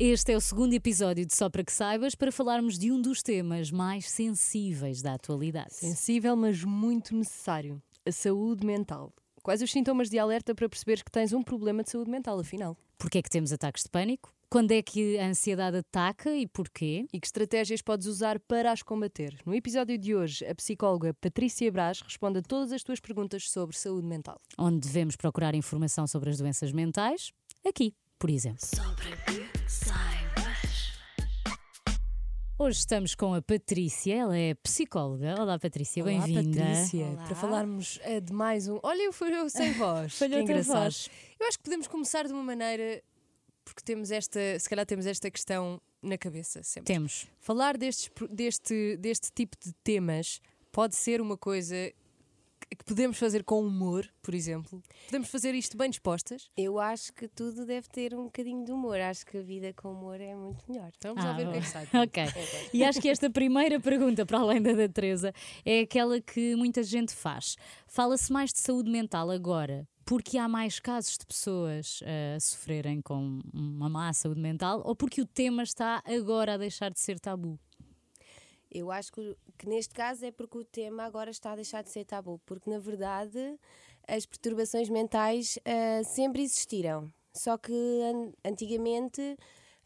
Este é o segundo episódio de Só para que Saibas, para falarmos de um dos temas mais sensíveis da atualidade. Sensível, mas muito necessário. A saúde mental. Quais os sintomas de alerta para perceberes que tens um problema de saúde mental, afinal? Porquê é que temos ataques de pânico? Quando é que a ansiedade ataca e porquê? E que estratégias podes usar para as combater? No episódio de hoje, a psicóloga Patrícia Brás responde a todas as tuas perguntas sobre saúde mental. Onde devemos procurar informação sobre as doenças mentais? Aqui, por exemplo. Só para que saibas. Hoje estamos com a Patrícia, ela é psicóloga. Olá Patrícia, Olá, bem-vinda. Patrícia, Olá. para falarmos de mais um... Olha, eu sem voz. Falhou Que a tua engraçado. voz. Eu acho que podemos começar de uma maneira... Porque se calhar temos esta questão na cabeça sempre. Temos. Falar deste tipo de temas pode ser uma coisa que podemos fazer com humor, por exemplo. Podemos fazer isto bem dispostas. Eu acho que tudo deve ter um bocadinho de humor. Acho que a vida com humor é muito melhor. Então vamos lá ver o que é que sai. Ok. E acho que esta primeira pergunta, para além da Teresa, é aquela que muita gente faz. Fala-se mais de saúde mental agora porque há mais casos de pessoas a sofrerem com uma má saúde mental ou porque o tema está agora a deixar de ser tabu? Eu acho que neste caso é porque o tema agora está a deixar de ser tabu. Porque, na verdade, as perturbações mentais sempre existiram. Só que antigamente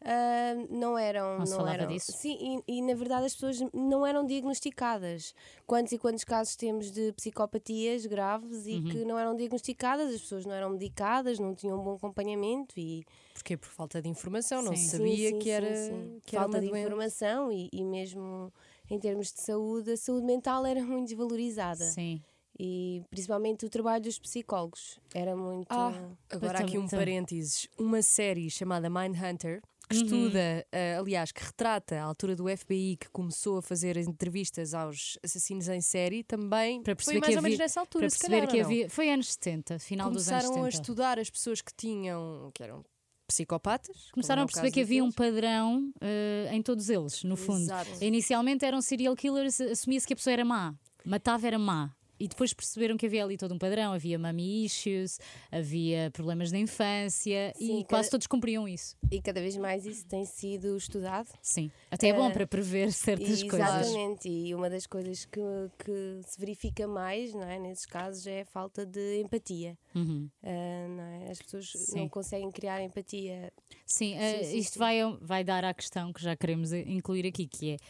não eram. Não se falava disso? Sim, e na verdade as pessoas não eram diagnosticadas. Quantos e quantos casos temos de psicopatias graves e que não eram diagnosticadas, as pessoas não eram medicadas, não tinham um bom acompanhamento e. Porquê? Por falta de informação, não Sim. se sabia Sim, que era, sim. que era Falta uma de doença. informação e mesmo em termos de saúde, a saúde mental era muito desvalorizada. Sim. E principalmente o trabalho dos psicólogos era muito. Agora aqui um parênteses. Uma série chamada Mindhunter, que Uhum. estuda, aliás, que retrata a altura do FBI, que começou a fazer entrevistas aos assassinos em série, também Para perceber foi mais que ou menos havia- nessa altura, Para se perceber calhar, que ou não? havia. Foi anos 70, final dos anos Começaram 70. a estudar as pessoas que eram psicopatas. Começaram a como é o perceber caso que havia um daqueles. padrão em todos eles, no fundo. Exato. Inicialmente eram serial killers, assumia-se que a pessoa era má, matava era má. E depois perceberam que havia ali todo um padrão, havia mommy issues, havia problemas na infância Sim, e quase todos cumpriam isso. E cada vez mais isso tem sido estudado. Sim, até é bom para prever certas coisas. Exatamente, e uma das coisas que se verifica mais, não é, nesses casos é a falta de empatia. Uhum. Não é? As pessoas Sim. não conseguem criar empatia. Sim, sim, isto sim. vai dar à questão que já queremos incluir aqui, que é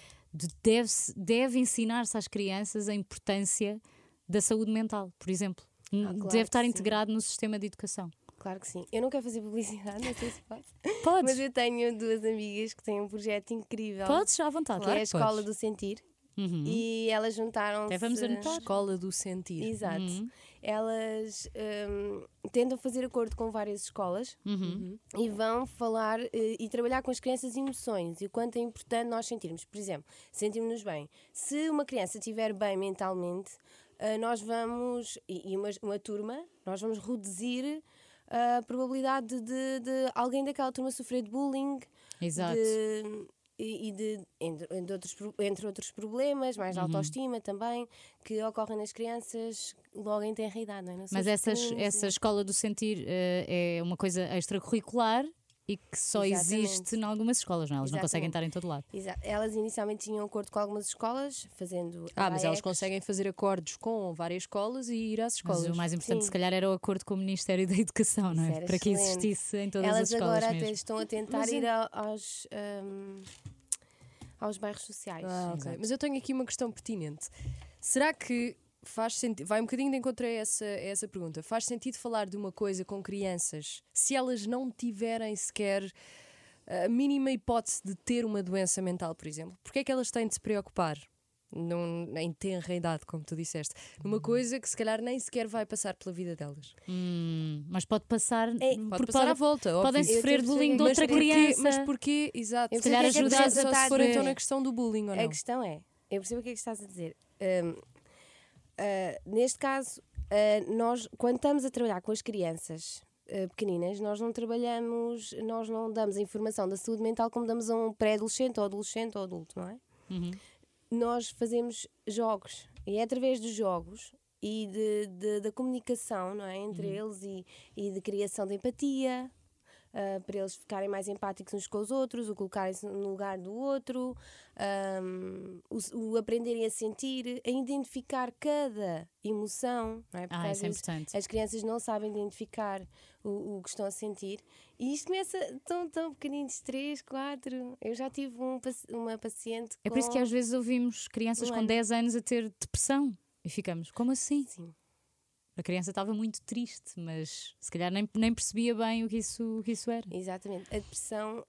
deve ensinar-se às crianças a importância da saúde mental, por exemplo. claro Deve estar que sim. integrado no sistema de educação. Claro que sim. Eu não quero fazer publicidade, não sei se posso. Podes, Mas eu tenho duas amigas que têm um projeto incrível. podes à vontade. Que claro é a que podes. Escola do Sentir. Uhum. E elas juntaram-se. Até vamos anotar. Escola do sentir. Exato. Uhum. Elas tentam fazer acordo com várias escolas Uhum. e vão falar e trabalhar com as crianças emoções e o quanto é importante nós sentirmos. Por exemplo, sentirmos-nos bem. Se uma criança estiver bem mentalmente, nós vamos, e uma turma, nós vamos reduzir a probabilidade de alguém daquela turma sofrer de bullying, Exato. entre outros problemas, mais de autoestima também, que ocorrem nas crianças logo em tenra idade, não é? Não sei Mas se essa escola do sentir é uma coisa extracurricular e que só Exatamente. existe em algumas escolas, não é? Elas não conseguem estar em todo lado. Exato. Elas inicialmente tinham acordo com algumas escolas, fazendo. Mas elas AECs. conseguem fazer acordos com várias escolas e ir às Mas escolas. o mais importante, Sim. se calhar, era o acordo com o Ministério da Educação, não Isso é? era Para que excelente. existisse em todas Elas as escolas agora mesmo. até estão a tentar Mas ir aos bairros sociais. Ok. Exato. Mas eu tenho aqui uma questão pertinente. Será que faz sentido, vai um bocadinho de encontro a essa pergunta, faz sentido falar de uma coisa com crianças se elas não tiverem sequer a mínima hipótese de ter uma doença mental, por exemplo? Porque é que elas têm de se preocupar em tenra idade, como tu disseste, numa coisa que se calhar nem sequer vai passar pela vida delas? Mas pode passar, Pode porque passar à volta, podem óbvio. sofrer Eu de bullying de mas outra porquê- criança. Mas porquê? Exato. Eu Se calhar percebo o que é que ajudar- estás a Só se tentar for então dizer. na questão do bullying ou não? A questão é, eu percebo o que é que estás a dizer. Neste caso, nós, quando estamos a trabalhar com as crianças pequeninas, nós não damos a informação da saúde mental como damos a um pré-adolescente ou adolescente ou adulto, não é? Uhum. Nós fazemos jogos e é através dos jogos e da comunicação, não é? Entre eles e de criação de empatia, para eles ficarem mais empáticos uns com os outros, o colocarem-se no lugar do outro, o aprenderem a sentir, a identificar cada emoção, não é? Porque às isso é vezes importante. as crianças não sabem identificar o que estão a sentir. E isto começa tão pequeninos, 3, 4. Eu já tive uma paciente É por isso que às vezes ouvimos crianças Um com ano. 10 anos a ter depressão e ficamos, como assim? Sim. A criança estava muito triste, mas se calhar nem percebia bem o que isso era. Exatamente. A depressão,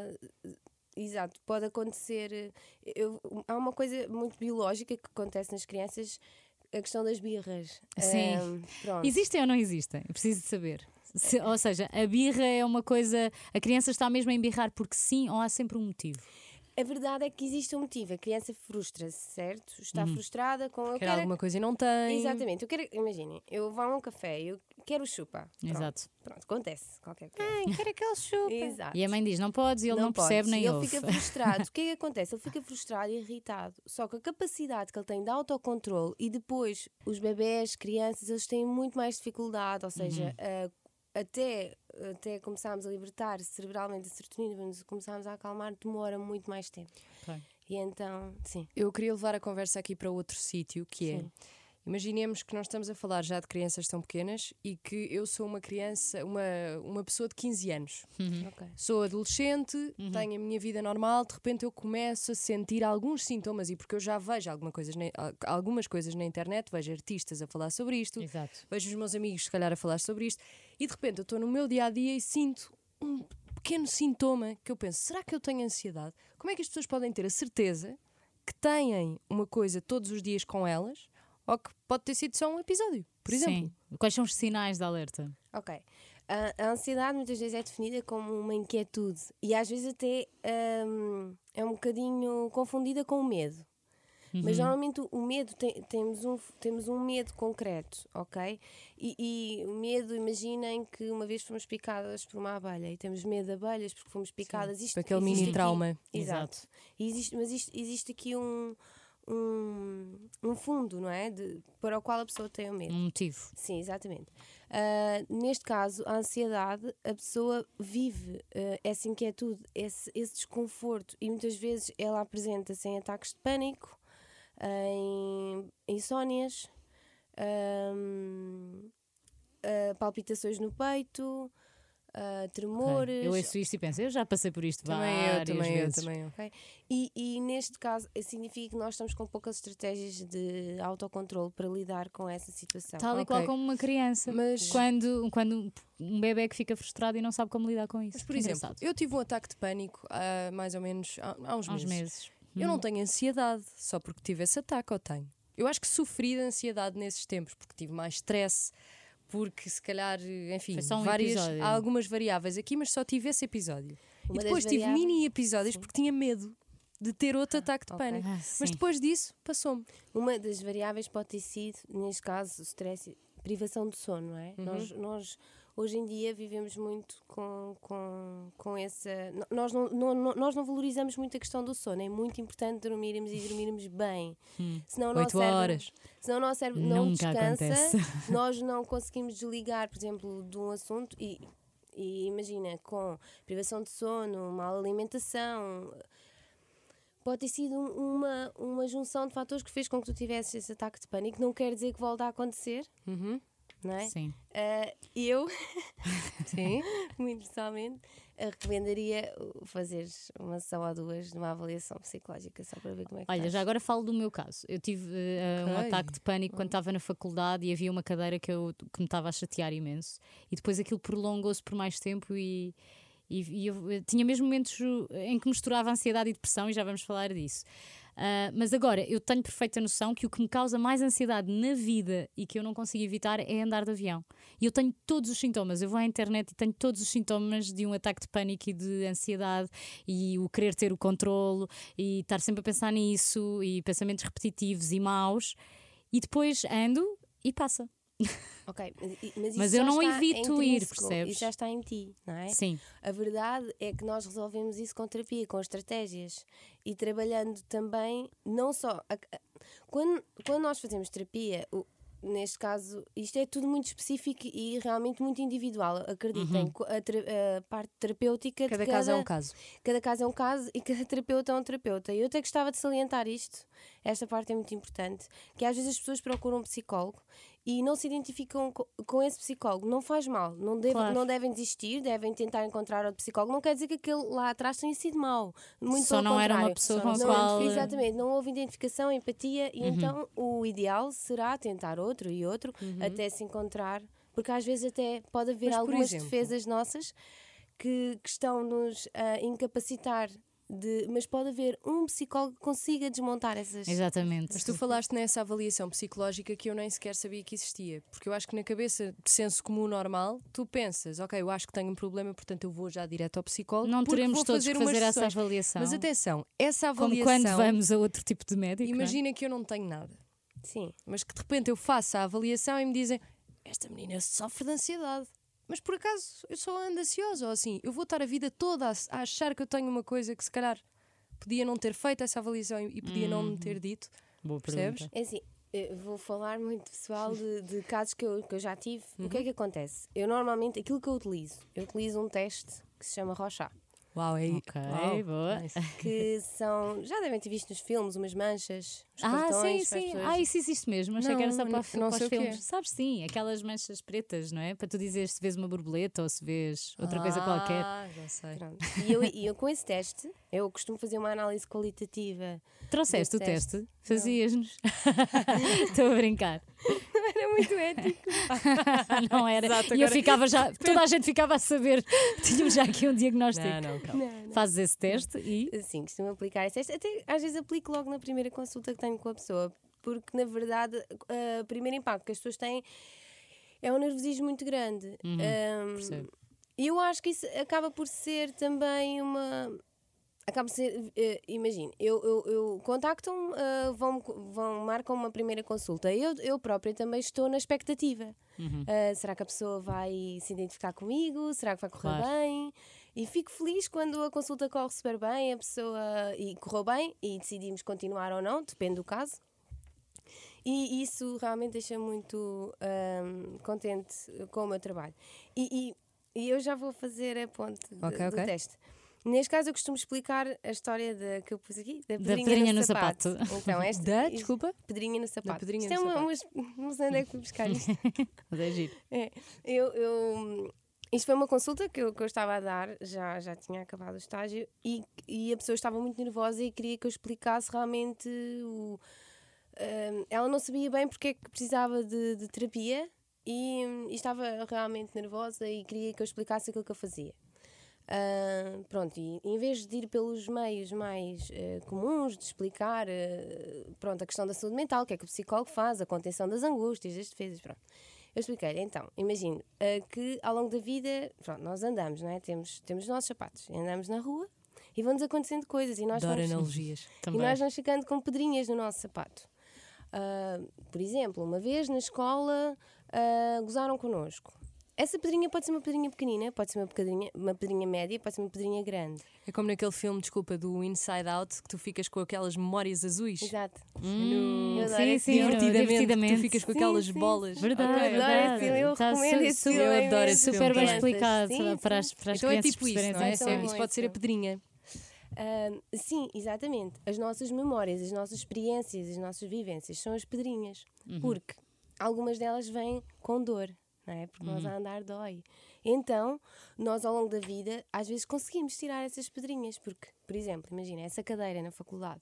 exato, pode acontecer. Há uma coisa muito biológica que acontece nas crianças, a questão das birras. Sim. Pronto. Existem ou não existem? Eu preciso de saber. Ou seja, a birra é uma coisa. A criança está mesmo a embirrar porque sim, ou há sempre um motivo? A verdade é que existe um motivo. A criança frustra-se, certo? Está frustrada com. Quer alguma coisa e não tem. Exatamente. Imaginem, eu vou a um café, eu quero chupa. Pronto. Exato. Pronto, acontece. Qualquer coisa. Ai, quero aquele chupa. Exato. E a mãe diz: não podes, e ele não percebe podes. nem E ele ouve. fica frustrado. O que é que acontece? Ele fica frustrado e irritado. Só que a capacidade que ele tem de autocontrole, e depois os bebés, crianças, eles têm muito mais dificuldade, ou seja, até começarmos a libertar cerebralmente a serotonina, começarmos a acalmar, demora muito mais tempo. Ok. E então, sim. Eu queria levar a conversa aqui para outro sítio, que é, Sim. imaginemos que nós estamos a falar já de crianças tão pequenas e que eu sou uma criança, uma pessoa de 15 anos. Ok. Sou adolescente, tenho a minha vida normal, de repente eu começo a sentir alguns sintomas, e porque eu já vejo algumas coisas na internet, vejo artistas a falar sobre isto, Exato. vejo os meus amigos se calhar a falar sobre isto, e de repente eu estou no meu dia-a-dia e sinto um pequeno sintoma que eu penso, será que eu tenho ansiedade? Como é que as pessoas podem ter a certeza que têm uma coisa todos os dias com elas, ou que pode ter sido só um episódio, por exemplo? Sim. Quais são os sinais de alerta? Ok. A ansiedade muitas vezes é definida como uma inquietude e às vezes até é um bocadinho confundida com o medo. Mas normalmente o medo temos um medo concreto, ok? E o medo, imaginem que uma vez fomos picadas por uma abelha e temos medo de abelhas porque fomos picadas. Isto, Aquele existe mini aqui- trauma. Exato. Mas existe aqui um fundo, não é? Para o qual a pessoa tem o medo. Um motivo. Sim, exatamente. Neste caso, a ansiedade, a pessoa vive essa inquietude, esse desconforto, e muitas vezes ela apresenta-se em ataques de pânico, em insónias, palpitações no peito, tremores. Eu ouço isto e penso, eu já passei por isto Também várias eu, vezes. também eu. Ok? E neste caso significa que nós estamos com poucas estratégias de autocontrole para lidar com essa situação. Tal e qual como uma criança. Mas- Quando um bebê que fica frustrado e não sabe como lidar com isso. Mas, por exemplo, Engraçado. eu tive um ataque de pânico há mais ou menos há uns Há uns meses. meses. Eu não tenho ansiedade só porque tive esse ataque, ou tenho? Eu acho que sofri de ansiedade nesses tempos, porque tive mais stress, porque se calhar, enfim, Foi só um há episódio. algumas variáveis aqui, mas só tive esse episódio. Uma E das depois tive variáveis- mini episódios porque tinha medo de ter outro ataque de ok. pânico. sim. Mas depois disso, passou-me. Uma das variáveis pode ter sido, neste caso, stress, privação de sono, não é? Nós hoje em dia vivemos muito com essa. Nós não valorizamos muito a questão do sono. É muito importante dormirmos e dormirmos bem. Senão o nosso 8 cérebro- horas. Senão o nosso cérebro não Nunca descansa. acontece. Nós não conseguimos desligar, por exemplo, de um assunto e imagina, com privação de sono, má alimentação. Pode ter sido uma junção de fatores que fez com que tu tivesses esse ataque de pânico. Não quer dizer que volta a acontecer, não é? Sim. Eu, Sim. muito pessoalmente, recomendaria fazer uma sessão ou duas de uma avaliação psicológica só para ver como é que Olha, estás. já agora falo do meu caso. Eu tive um Ok. ataque de pânico quando estava na faculdade e havia uma cadeira que me estava a chatear imenso. E depois aquilo prolongou-se por mais tempo e eu tinha mesmo momentos em que misturava ansiedade e depressão, e já vamos falar disso. Mas agora, eu tenho perfeita noção que o que me causa mais ansiedade na vida e que eu não consigo evitar é andar de avião. E eu tenho todos os sintomas. Eu vou à internet e tenho todos os sintomas de um ataque de pânico e de ansiedade, e o querer ter o controlo e estar sempre a pensar nisso, e pensamentos repetitivos e maus, e depois ando e passa. Ok, mas Mas isso eu já não está evito ir, intrínseco, percebes? Isso já está em ti, não é? Sim. A verdade é que nós resolvemos isso com terapia, com estratégias, e trabalhando também, não só. Quando nós fazemos terapia, neste caso, isto é tudo muito específico e realmente muito individual. Acreditem, a parte terapêutica de Cada caso é um caso. Cada caso é um caso e cada terapeuta é um terapeuta. E eu até gostava de salientar isto, esta parte é muito importante, que às vezes as pessoas procuram um psicólogo e não se identificam com esse psicólogo. Não faz mal, Claro. não devem desistir, devem tentar encontrar outro psicólogo. Não quer dizer que aquele lá atrás tenha sido mau. Muito Só pelo não era uma contrário. pessoa com a Não- qual. Exatamente, não houve identificação, empatia, e então o ideal será tentar outro e outro até se encontrar, porque às vezes até pode haver Mas, por algumas exemplo? defesas nossas que estão-nos a incapacitar. Mas pode haver um psicólogo que consiga desmontar essas. Exatamente. Mas tu falaste nessa avaliação psicológica que eu nem sequer sabia que existia. Porque eu acho que na cabeça de senso comum normal, tu pensas, ok, eu acho que tenho um problema, portanto eu vou já direto ao psicólogo. Não porque teremos vou todos que umas fazer essa sessões. avaliação. Mas atenção, essa Como avaliação. quando vamos a outro tipo de médico. não é? Imagina que eu não tenho nada. Sim. Mas que de repente eu faço a avaliação e me dizem, esta menina sofre de ansiedade. Mas por acaso eu só ando ansiosa ou assim. Eu vou estar a vida toda a achar que eu tenho uma coisa que se calhar podia não ter feito essa avaliação e podia não me ter dito. Boa Percebes? pergunta. É assim, eu vou falar muito pessoal de casos que eu já tive. O que é que acontece? Eu normalmente, aquilo que eu utilizo um teste que se chama Rorschach. Uau, é Ok, boa. nice. Que são, já devem ter visto nos filmes, umas manchas, os Ah, cartões sim, para as sim. pessoas. Isso existe mesmo. Achei que era só Não, para, não para sei os o que é. filmes. Sabes, sim, aquelas manchas pretas, não é? Para tu dizeres se vês uma borboleta ou se vês outra coisa qualquer. Ah, já sei. Pronto. E eu com esse teste, eu costumo fazer uma análise qualitativa. Trouxeste o Desse teste? Fazias-nos. Estou a brincar. Era muito ético. Não era. Exato, E eu agora- ficava já, toda a gente ficava a saber. Tínhamos já aqui um diagnóstico. Não, calma. Fazes esse teste e. Sim, costumo aplicar esse teste. Até às vezes aplico logo na primeira consulta que tenho com a pessoa, porque na verdade o primeiro impacto que as pessoas têm é um nervosismo muito grande. Percebo. E eu acho que isso acaba por ser também uma. Acaba por ser. Imagina, eu contactam-me, marcam uma primeira consulta. Eu própria também estou na expectativa. Será que a pessoa vai se identificar comigo? Será que vai correr Claro. bem? E fico feliz quando a consulta corre super bem, a pessoa e correu bem e decidimos continuar ou não, depende do caso. E isso realmente deixa muito contente com o meu trabalho. E eu já vou fazer a ponte Ok. do teste. Neste caso, eu costumo explicar a história que eu pus aqui, da Da pedrinha no sapato. Então, Desculpa? pedrinha no sapato. pedrinha Isto no é sapato. não sei onde é que fui buscar isto. Mas é giro. É, isto foi uma consulta que eu estava a dar, já tinha acabado o estágio, e a pessoa estava muito nervosa e queria que eu explicasse realmente ela não sabia bem porque é que precisava de terapia e estava realmente nervosa e queria que eu explicasse aquilo que eu fazia. Pronto, e em vez de ir pelos meios mais comuns de explicar pronto, a questão da saúde mental, o que é que o psicólogo faz, a contenção das angústias, das defesas, pronto. Eu expliquei-lhe, então, imagino que ao longo da vida, pronto, nós andamos, não é? Temos os nossos sapatos, andamos na rua e vão-nos acontecendo coisas e nós Adoro vamos, analogias. e Também. nós vamos ficando com pedrinhas no nosso sapato. Por exemplo, uma vez na escola gozaram connosco. Essa pedrinha pode ser uma pedrinha pequenina, pode ser uma pedrinha média, pode ser uma pedrinha grande. É como naquele filme, desculpa, do Inside Out, que tu ficas com aquelas memórias azuis. Exato. Eu adoro sim, esse sim, filme. Divertidamente, tu ficas com Sim, aquelas sim, bolas. sim. Verdade, Ok, Eu adoro verdade. esse filme, eu Tá recomendo esse filme. Eu adoro esse super bem filme. explicado Sim, para as Então é crianças tipo isso, perceberem não é? essa- Isso pode ser a pedrinha. Sim, exatamente. As nossas memórias, as nossas experiências, as nossas vivências são as pedrinhas. Porque algumas delas vêm com dor, não é? Porque nós a andar dói. Então, nós ao longo da vida, às vezes conseguimos tirar essas pedrinhas. Porque, por exemplo, imagina, essa cadeira na faculdade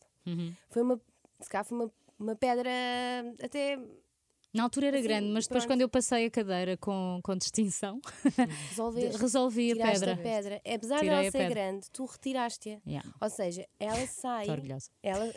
se calhar foi uma pedra até Na altura era Assim, grande, mas depois pronto. quando eu passei a cadeira com distinção, resolvi a tiraste pedra. a pedra. Apesar de Tirei ela a ser pedra. grande, tu retiraste-a. Yeah. Ou seja, ela sai, Estou orgulhosa.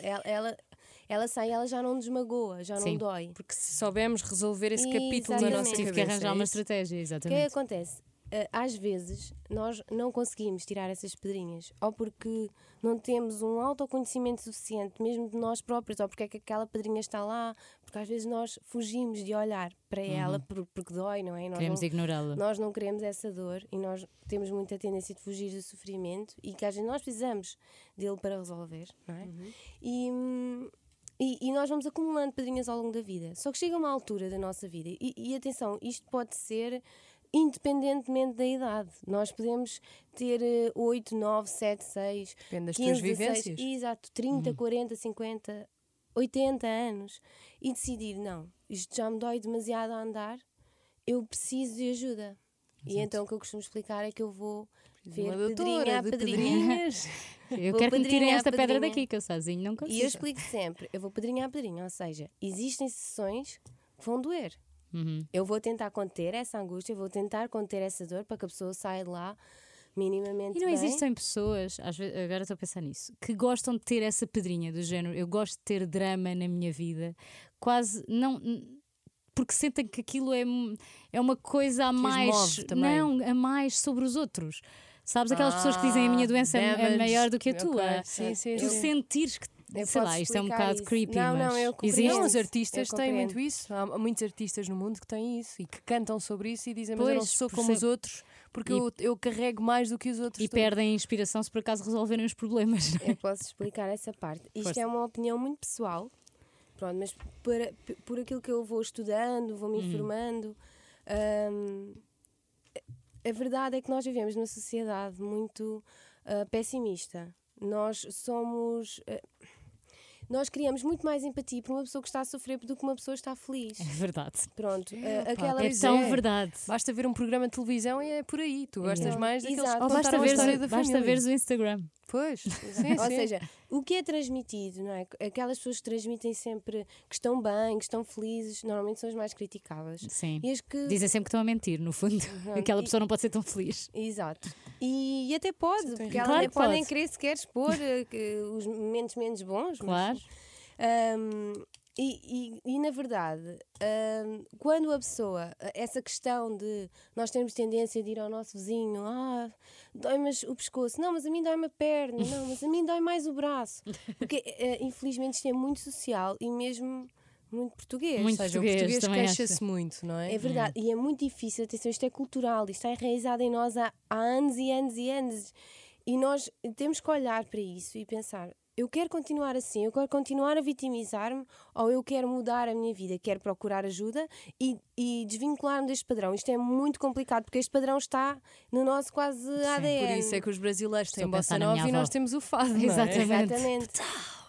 ela sai, ela já não desmagoa, já Sim. não dói. Porque se soubemos resolver esse capítulo na Exatamente. nossa Tive cabeça. que arranjar é uma isso? estratégia, O que é exatamente. que acontece? Às vezes nós não conseguimos tirar essas pedrinhas, ou porque não temos um autoconhecimento suficiente, mesmo de nós próprios, ou porque é que aquela pedrinha está lá, porque às vezes nós fugimos de olhar para ela porque dói, não é? Nós Queremos não, ignorá-la. nós não queremos essa dor e nós temos muita tendência de fugir do sofrimento e que às vezes nós precisamos dele para resolver, não é? E nós vamos acumulando padrinhas ao longo da vida. Só que chega uma altura da nossa vida, e atenção, isto pode ser independentemente da idade. Nós podemos ter 8, 9, 7, 6, Depende das 15, tuas 16, vivências. exato, 30, 40, 50, 80 anos e decidir, não, isto já me dói demasiado a andar, eu preciso de ajuda. E então o que eu costumo explicar é que eu vou ver Uma pedrinha doutora a de pedrinha. pedrinhas. Eu Vou quero que me tirem padrinha a esta pedra padrinha. daqui, que eu sozinho não consigo. E eu explico sempre, eu vou pedrinha a pedrinha, ou seja, existem sessões que vão doer. Eu vou tentar conter essa angústia, eu vou tentar conter essa dor para que a pessoa saia de lá minimamente E não bem. existem pessoas, às vezes, agora estou a pensar nisso, que gostam de ter essa pedrinha do género, eu gosto de ter drama na minha vida, quase não. Porque sentem que aquilo é uma coisa a os mais. move também. Não, a mais sobre os outros. Sabes aquelas pessoas que dizem a minha doença é damage. maior do que a Ok, tua? sim, sim, Tu sim. sentires que. Eu Sei posso lá, isto é um explicar bocado isso. creepy, Não, mas não, eu compreendo. existe. Não, os artistas Eu têm compreendo. muito isso. Há muitos artistas no mundo que têm isso e que cantam sobre isso e dizem, mas eu não Pois, sou como percebo. os outros porque E- eu carrego mais do que os outros. E todos. perdem a inspiração se por acaso resolverem os problemas. Eu posso explicar essa parte. Isto Força. é uma opinião muito pessoal, pronto, mas por aquilo que eu vou estudando, vou me informando, a verdade é que nós vivemos numa sociedade muito pessimista. Nós somos. Nós criamos muito mais empatia por uma pessoa que está a sofrer do que uma pessoa que está feliz. É verdade. Pronto, pá, aquela É Pois tão é. verdade. Basta ver um programa de televisão e é por aí. Tu gostas Exato. mais daqueles Exato. que Ou basta contaram a veres, história da basta família. veres o Instagram. Pois, sim, Ou sim. seja, o que é transmitido, não é? Aquelas pessoas que transmitem sempre que estão bem, que estão felizes, normalmente são as mais criticadas. Sim. E as que. Dizem sempre que estão a mentir, no fundo. Aquela E- pessoa não pode ser tão feliz. Exato. E até pode, Sim, porque claro elas nem que pode. podem querer sequer expor os momentos menos bons. Claro. E na verdade, quando a pessoa, essa questão de nós temos tendência de ir ao nosso vizinho, dói-me o pescoço, não, mas a mim dói-me a perna, não, mas a mim dói mais o braço, porque infelizmente isto é muito social e mesmo muito português. Muito Ou seja, o português, português também queixa-se acho. muito, não é? É verdade, e é muito difícil, atenção, isto é cultural, isto está enraizado em nós há anos e anos e anos. E nós temos que olhar para isso e pensar, eu quero continuar assim, eu quero continuar a vitimizar-me ou eu quero mudar a minha vida, quero procurar ajuda e desvincular-me deste padrão. Isto é muito complicado porque este padrão está no nosso quase ADN. Por isso é que os brasileiros têm Estou a bossa pensar na nova minha e nós avó. temos o fado, não é? Exatamente. Exatamente.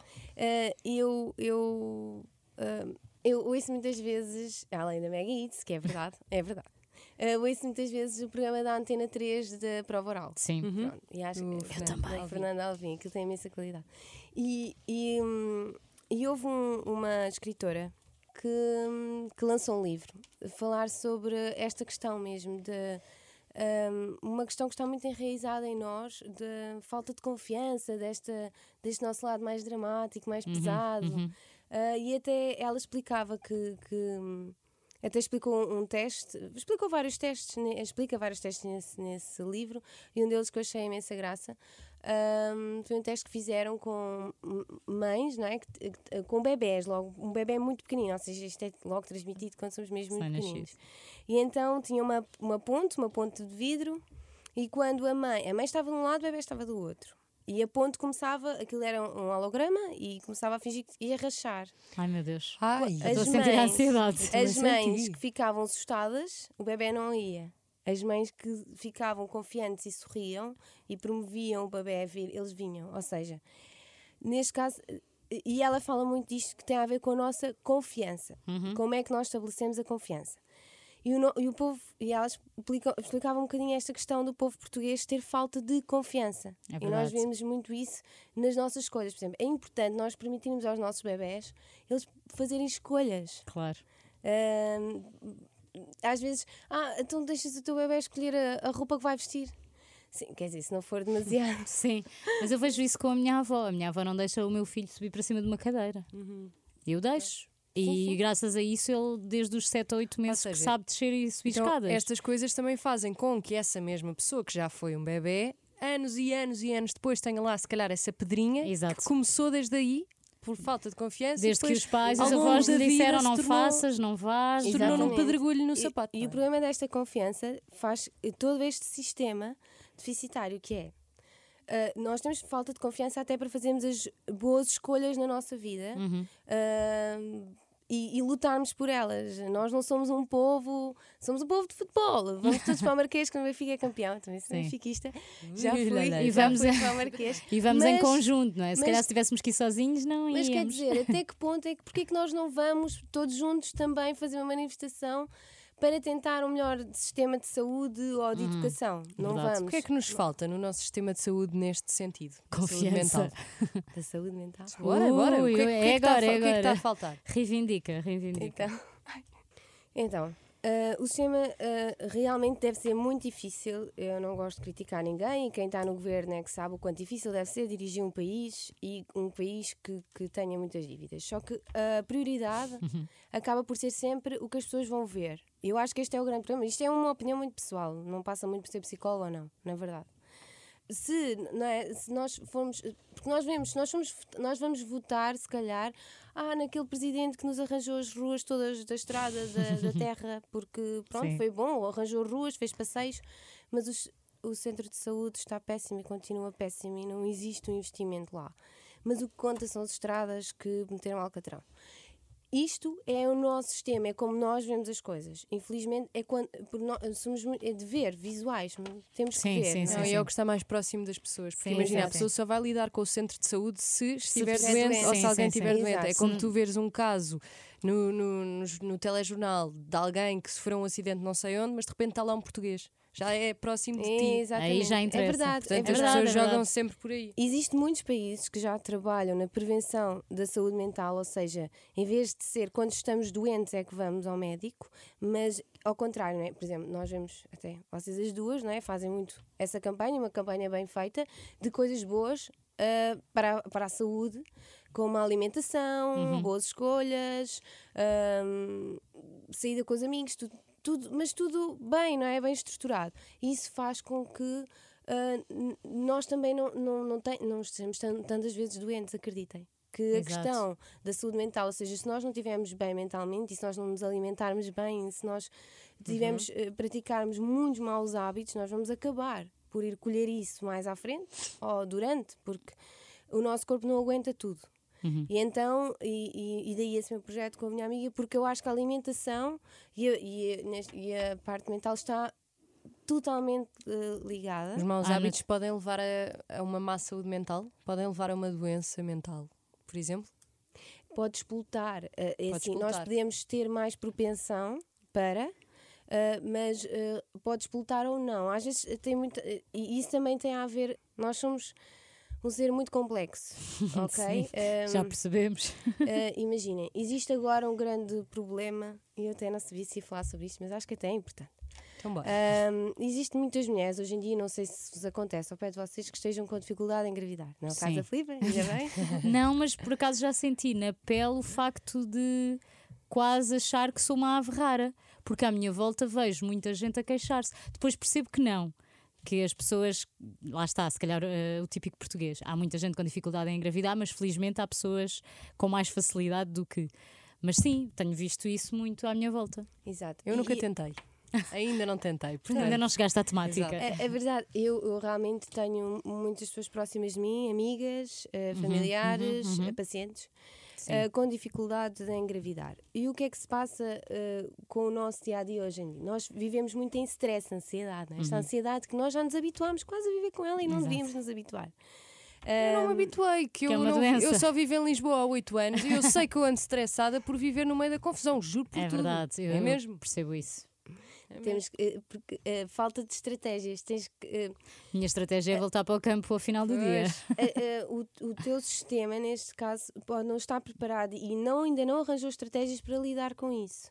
Eu ouço muitas vezes, além da Mega Hits, que é verdade, ouço muitas vezes o programa da Antena 3 da Prova Oral. Sim. Pronto, e acho Do que Fernando Fernando Alvim, que tem imensa qualidade. E houve uma escritora que lançou um livro a falar sobre esta questão mesmo de uma questão que está muito enraizada em nós, de falta de confiança, deste nosso lado mais dramático, mais pesado. E até ela explicava que até explicou um teste, explicou vários testes, explica vários testes nesse livro, e um deles que eu achei imensa graça foi um teste que fizeram com mães, não é? Com bebés, logo, um bebé muito pequenino, ou seja, isto é logo transmitido quando somos mesmo muito pequeninos. E então tinha uma ponte de vidro, e quando a mãe estava de um lado, o bebé estava do outro. E a ponte começava, aquilo era um holograma, e começava a fingir que ia rachar. Ai meu Deus. Ai, Estou a sentir a ansiedade. As mães senti. que ficavam assustadas, o bebé não ia. As mães que ficavam confiantes e sorriam e promoviam o bebé a vir, eles vinham. Ou seja, neste caso, e ela fala muito disto que tem a ver com a nossa confiança. Como é que nós estabelecemos a confiança? E o povo, e ela explicava um bocadinho esta questão do povo português ter falta de confiança. É E nós verdade. vemos muito isso nas nossas escolhas. Por exemplo, é importante nós permitirmos aos nossos bebés eles fazerem escolhas. Claro. Às vezes, então deixas o teu bebé escolher a roupa que vai vestir. Sim, quer dizer, se não for demasiado. Sim, mas eu vejo isso com a minha avó. A minha avó não deixa o meu filho subir para cima de uma cadeira. Eu deixo. E graças a isso ele, desde os 7 ou 8 meses, que seja, sabe descer e subir Então, escadas. estas coisas também fazem com que essa mesma pessoa que já foi um bebê, anos e anos e anos depois tenha lá, se calhar, essa pedrinha Exato. que começou desde aí, por falta de confiança. Desde e que depois, os pais e ao os longo avós da lhe vida, disseram se não tornou- faças, não vás. se tornou num Exatamente. pedregulho no sapato. E não o é? problema desta confiança faz todo este sistema deficitário que é nós temos falta de confiança até para fazermos as boas escolhas na nossa vida. E lutarmos por elas. Nós não somos um povo, somos um povo de futebol. Vamos todos para o Marquês, que o Benfica é campeão. Também sou benfiquista. Já fui, E vamos para o Marquês. E vamos em conjunto, não é? Se calhar se tivéssemos que ir sozinhos, não íamos. Mas quer dizer, até que ponto é que porque é que nós não vamos todos juntos também fazer uma manifestação para tentar um melhor sistema de saúde ou de educação? Não verdade. vamos. O que é que nos falta no nosso sistema de saúde neste sentido? Confiança. Da saúde mental? Bora. O que é que está a faltar? Reivindica. Então, o sistema realmente deve ser muito difícil. Eu não gosto de criticar ninguém, e quem está no governo é que sabe o quanto difícil deve ser dirigir um país, e um país que tenha muitas dívidas. Só que a prioridade acaba por ser sempre o que as pessoas vão ver. Eu acho que este é o grande problema. Isto é uma opinião muito pessoal, não passa muito por ser psicólogo ou não, na verdade. Se nós formos, porque nós vemos, nós vamos votar, se calhar, naquele presidente que nos arranjou as ruas todas da estrada, da terra, porque pronto, foi bom, arranjou ruas, fez passeios, mas o centro de saúde está péssimo e continua péssimo e não existe um investimento lá. Mas o que conta são as estradas que meteram Alcatrão. Isto é o nosso sistema, é como nós vemos as coisas. Infelizmente, é de ver, visuais, temos que ver. É o que está mais próximo das pessoas. Porque imagina, a pessoa só vai lidar com o centro de saúde se estiver doente ou se alguém estiver doente. Exato. É como tu veres um caso no telejornal de alguém que sofreu um acidente não sei onde, mas de repente está lá um português. Já é próximo de ti. Exatamente. Aí já interessa. É verdade. Portanto, as pessoas jogam sempre por aí. Existem muitos países que já trabalham na prevenção da saúde mental, ou seja, em vez de ser quando estamos doentes é que vamos ao médico, mas ao contrário, não é? Por exemplo, nós vemos, até vocês as duas, não é? Fazem muito essa campanha, uma campanha bem feita, de coisas boas para a saúde, como a alimentação, boas escolhas, saída com os amigos, mas tudo bem, não é? Bem estruturado. E isso faz com que nós também não estejamos tantas vezes doentes, acreditem. Que a questão da saúde mental, ou seja, se nós não estivermos bem mentalmente e se nós não nos alimentarmos bem, se nós praticarmos muitos maus hábitos, nós vamos acabar por ir colher isso mais à frente ou durante, porque o nosso corpo não aguenta tudo. E então, e daí esse meu projeto com a minha amiga, porque eu acho que a alimentação e a parte mental está totalmente ligada. Os maus hábitos podem levar a uma má saúde mental? Podem levar a uma doença mental, por exemplo? Pode explotar. Nós podemos ter mais propensão para... mas pode explotar ou não. Às vezes tem muita... E isso também tem a ver... Nós somos um ser muito complexo, ok? Já percebemos. Imaginem, existe agora um grande problema, e eu até não sabia se ia falar sobre isto, mas acho que até é importante. Então, existem muitas mulheres hoje em dia, não sei se vos acontece ao pé de vocês, que estejam com dificuldade em engravidar. Não é o caso da Filipe? Ainda bem? Não, mas por acaso já senti na pele o facto de quase achar que sou uma ave rara, porque à minha volta vejo muita gente a queixar-se. Depois percebo que não. Que as pessoas, lá está, se calhar o típico português, há muita gente com dificuldade em engravidar, mas felizmente há pessoas com mais facilidade do que. Mas sim, tenho visto isso muito à minha volta. Exato. Eu nunca tentei. Ainda não tentei. Portanto... Ainda não chegaste à temática. É verdade, eu realmente tenho muitas pessoas próximas de mim, amigas, familiares, pacientes, com dificuldade em engravidar. E o que é que se passa com o nosso dia a dia hoje em dia? Nós vivemos muito em stress, ansiedade, não é? Esta ansiedade que nós já nos habituámos quase a viver com ela e não devíamos nos habituar. Eu não me habituei, eu só vivo em Lisboa há 8 anos e eu sei que eu ando estressada por viver no meio da confusão, juro por tudo. Verdade, eu mesmo percebo isso. Porque falta de estratégias. Minha estratégia é voltar para o campo ao final do dia. O teu sistema, neste caso, pode não estar preparado e ainda não arranjou estratégias para lidar com isso.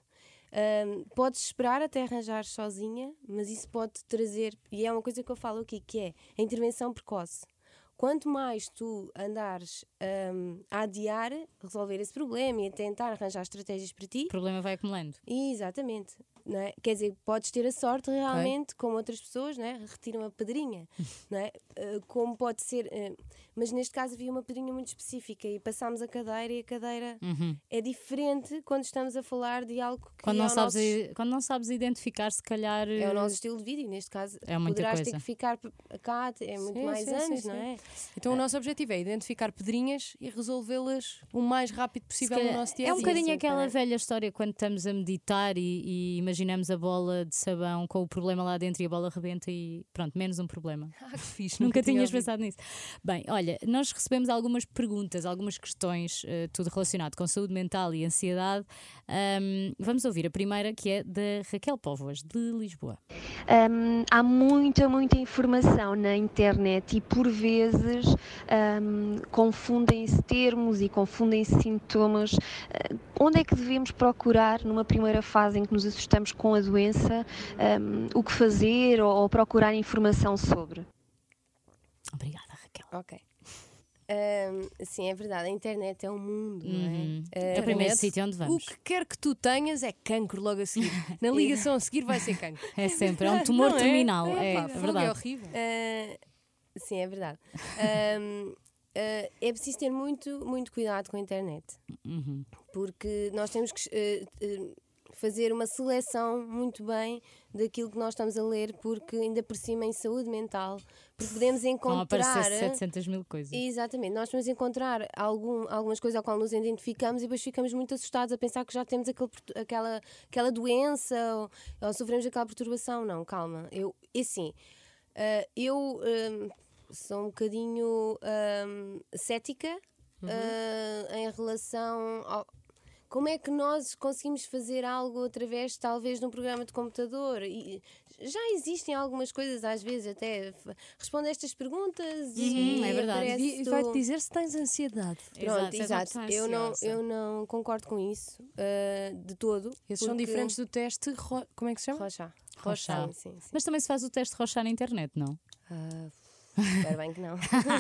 Podes esperar até arranjar sozinha, mas isso pode trazer, e é uma coisa que eu falo aqui, que é a intervenção precoce. Quanto mais tu andares a adiar resolver esse problema e a tentar arranjar estratégias para ti, o problema vai acumulando. Exatamente. Não é? Quer dizer, podes ter a sorte realmente, como outras pessoas, não é? Retiram a pedrinha, não é? Como pode ser, mas neste caso havia uma pedrinha muito específica e passámos a cadeira, e a cadeira é diferente quando estamos a falar de algo que Quando não sabes identificar, se calhar. é o nosso estilo de vida, e neste caso É muita poderás coisa. ter que ficar cá muito mais anos, não é? Então o nosso objetivo é identificar pedrinhas e resolvê-las o mais rápido possível no nosso dia É a um dia. bocadinho sim, aquela também. velha história quando estamos a meditar e imaginamos a bola de sabão com o problema lá dentro e a bola rebenta e pronto, menos um problema. Que fixe, Nunca tinhas ouvido. pensado nisso. Bem, olha, nós recebemos algumas perguntas, algumas questões, tudo relacionado com saúde mental e ansiedade. Vamos ouvir a primeira, que é da Raquel Póvoas, de Lisboa. Há muita informação na internet e por vezes confundem-se termos e confundem-se sintomas. Onde é que devemos procurar numa primeira fase em que nos assustamos com a doença, o que fazer ou procurar informação sobre? Obrigada, Raquel. Ok. Sim, é verdade, a internet é um mundo, não é? É o primeiro Internet, sítio onde O vamos. que quer que tu tenhas é cancro logo a seguir. Na ligação a seguir vai ser cancro. É sempre, é um tumor Não é? terminal. Pá, É fogo, verdade. É horrível. Sim, é verdade. É preciso ter muito cuidado com a internet, porque nós temos que fazer uma seleção muito bem daquilo que nós estamos a ler, porque ainda por cima em saúde mental, porque podemos Vão encontrar. aparecer 700 mil coisas. Exatamente, nós podemos encontrar algumas coisas ao qual nos identificamos e depois ficamos muito assustados a pensar que já temos aquela doença ou sofremos aquela perturbação. Não, calma. Eu sou um bocadinho cética em relação ao. Como é que nós conseguimos fazer algo através, talvez, de um programa de computador? E já existem algumas coisas, às vezes, até responde a estas perguntas e é verdade. E vai-te dizer se tens ansiedade. Pronto, és uma exato. pessoa Eu ansiosa. não concordo com isso de todo. Esses são porque- diferentes do teste. Como é que se chama? Rochá. Rochá. Sim. Mas também se faz o teste de Rochá na internet, não? Espero bem que não.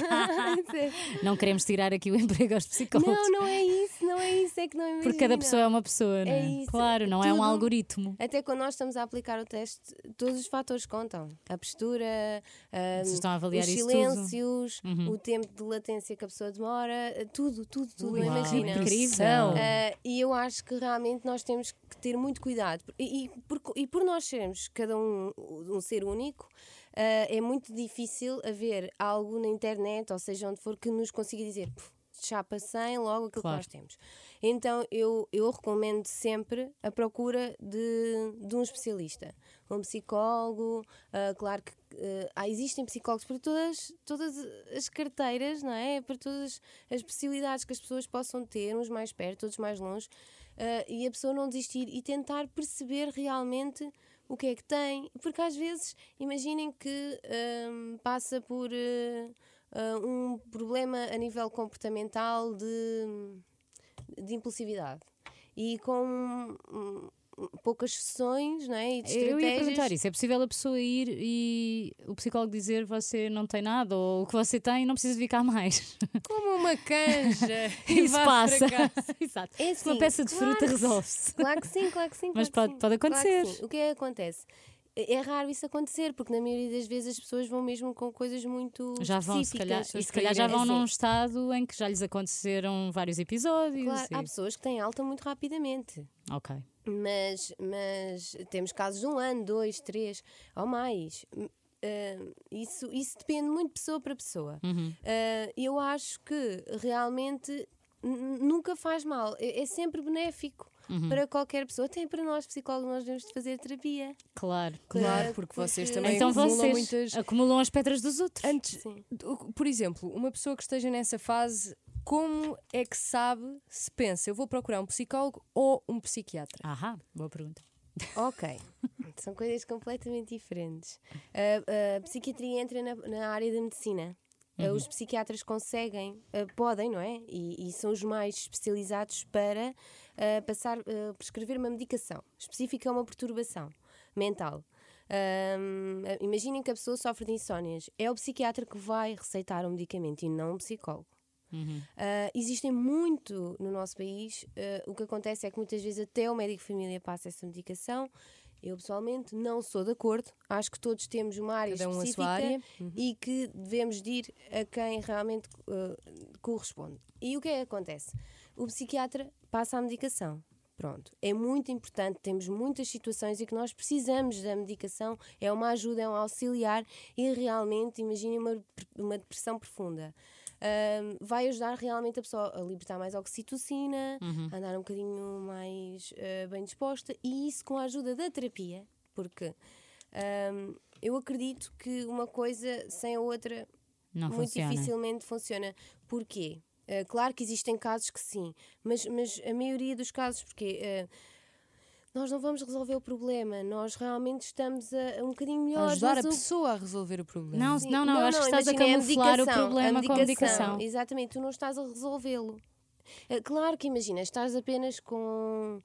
Não queremos tirar aqui o emprego aos psicólogos. Não é isso, é que não imagina. Porque cada pessoa é uma pessoa, não é? isso. Claro, não é um Tudo. algoritmo. Até quando nós estamos a aplicar o teste, todos os fatores contam. A postura, Vocês estão a avaliar os isso silêncios, o tempo de latência que a pessoa demora, tudo, não Uau, imagina. incrível. E eu acho que realmente nós temos que ter muito cuidado. E por nós sermos cada um ser único, é muito difícil haver algo na internet, ou seja, onde for, que nos consiga dizer chapa 100 logo aquilo Claro. que nós temos. Então eu recomendo sempre a procura de um especialista, um psicólogo. Claro que existem psicólogos para todas as carteiras, não é? Para todas as especialidades que as pessoas possam ter, uns mais perto, outros mais longe, e a pessoa não desistir e tentar perceber realmente o que é que tem, porque às vezes imaginem que passa por um problema a nível comportamental de impulsividade e com poucas sessões, não é? E de Eu ia estratégias. perguntar isso. É possível a pessoa ir e o psicólogo dizer você não tem nada ou o que você tem não precisa de vir cá mais? Como uma canja. E Isso vá passa. para casa. Exato. É Uma assim, peça de claro fruta que- resolve-se. Claro que sim, claro que sim. Mas claro que pode sim. Claro que acontecer. sim. O que é que acontece? É raro isso acontecer, porque na maioria das vezes as pessoas vão mesmo com coisas muito Já vão, se calhar, específicas. e se calhar já vão Assim, num estado em que já lhes aconteceram vários episódios. claro, e- há pessoas que têm alta muito rapidamente. Ok. Mas temos casos de 1 ano, 2, 3 ou mais. Isso depende muito de pessoa para pessoa. Eu acho que realmente nunca faz mal, é sempre benéfico para qualquer pessoa, até para nós psicólogos. Nós devemos de fazer terapia. Claro. Claro, porque vocês também Então acumulam vocês muitas. acumulam as pedras dos outros. Antes, Sim. por exemplo, uma pessoa que esteja nessa fase, como é que sabe se pensa, eu vou procurar um psicólogo ou um psiquiatra? Ahá, boa pergunta. Ok, são coisas completamente diferentes. A psiquiatria entra na área da medicina. Os psiquiatras conseguem, podem, não é? E são os mais especializados para prescrever uma medicação específica a uma perturbação mental. Imaginem que a pessoa sofre de insónias. É o psiquiatra que vai receitar um medicamento e não um psicólogo. Existem muito no nosso país. O que acontece é que muitas vezes até o médico de família passa essa medicação Eu pessoalmente não sou de acordo, acho que todos temos uma área Cada um a específica sua área. e que devemos de ir a quem realmente corresponde. E o que é que acontece? O psiquiatra passa a medicação. Pronto, é muito importante, temos muitas situações em que nós precisamos da medicação, é uma ajuda, é um auxiliar e realmente, imaginem uma depressão profunda. Vai ajudar realmente a pessoa a libertar mais oxitocina, a andar um bocadinho mais bem disposta, e isso com a ajuda da terapia, porque eu acredito que uma coisa sem a outra Não muito funciona. dificilmente funciona. Porquê? Claro que existem casos que sim, mas a maioria dos casos, porque nós não vamos resolver o problema, nós realmente estamos a um bocadinho melhor. Ajudar a pessoa a resolver o problema. Não, Sim. não, acho que estás a imagina, é camuflar o medicação, problema com a medicação. Exatamente, tu não estás a resolvê-lo. Claro que imagina, estás apenas com.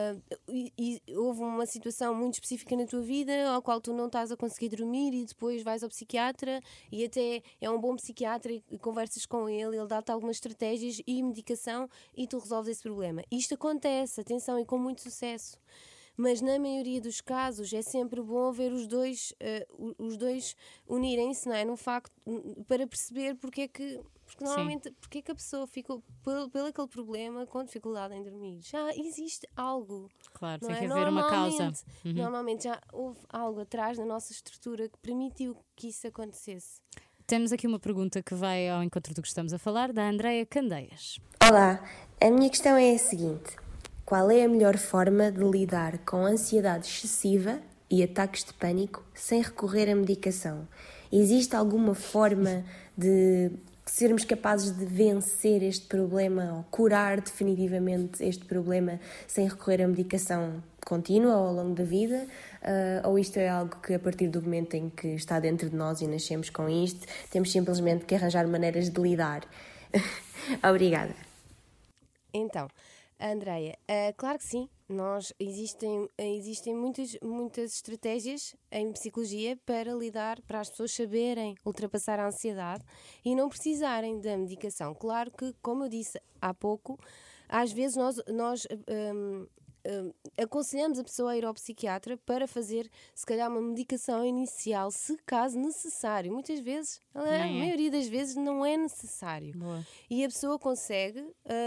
E houve uma situação muito específica na tua vida ao qual tu não estás a conseguir dormir e depois vais ao psiquiatra e até é um bom psiquiatra e conversas com ele dá-te algumas estratégias e medicação e tu resolves esse problema. Isto acontece, atenção, e com muito sucesso. Mas na maioria dos casos é sempre bom ver os dois unirem-se, não é? Num facto, para perceber porque normalmente porque é que a pessoa ficou pelo aquele problema com dificuldade em dormir. Já existe algo. Claro, não tem é? que haver uma causa. Normalmente já houve algo atrás na nossa estrutura que permitiu que isso acontecesse. Temos aqui uma pergunta que vai ao encontro do que estamos a falar, da Andreia Candeias. Olá, a minha questão é a seguinte: qual é a melhor forma de lidar com ansiedade excessiva e ataques de pânico sem recorrer à medicação? Existe alguma forma de sermos capazes de vencer este problema ou curar definitivamente este problema sem recorrer à medicação contínua ao longo da vida? Ou isto é algo que a partir do momento em que está dentro de nós e nascemos com isto, temos simplesmente que arranjar maneiras de lidar? Obrigada. Então, Andreia, claro que sim. Existem muitas estratégias em psicologia para as pessoas saberem ultrapassar a ansiedade e não precisarem da medicação. Claro que, como eu disse há pouco, às vezes nós aconselhamos a pessoa a ir ao psiquiatra para fazer, se calhar, uma medicação inicial, se caso necessário. Muitas vezes, a maioria das vezes, não é necessário. Boa. E a pessoa consegue,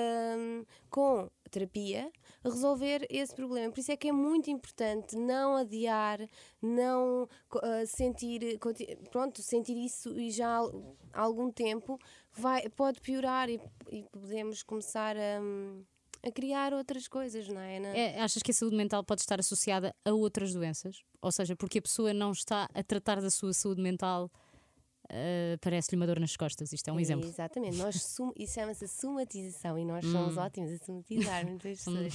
com terapia, resolver esse problema. Por isso é que é muito importante não adiar, não sentir isso e já há algum tempo pode piorar e podemos começar a criar outras coisas, não é? Achas que a saúde mental pode estar associada a outras doenças? Ou seja, porque a pessoa não está a tratar da sua saúde mental, parece-lhe uma dor nas costas. Isto é um exemplo. Exatamente. Isso chama-se somatização e nós somos ótimos a somatizar muitas pessoas.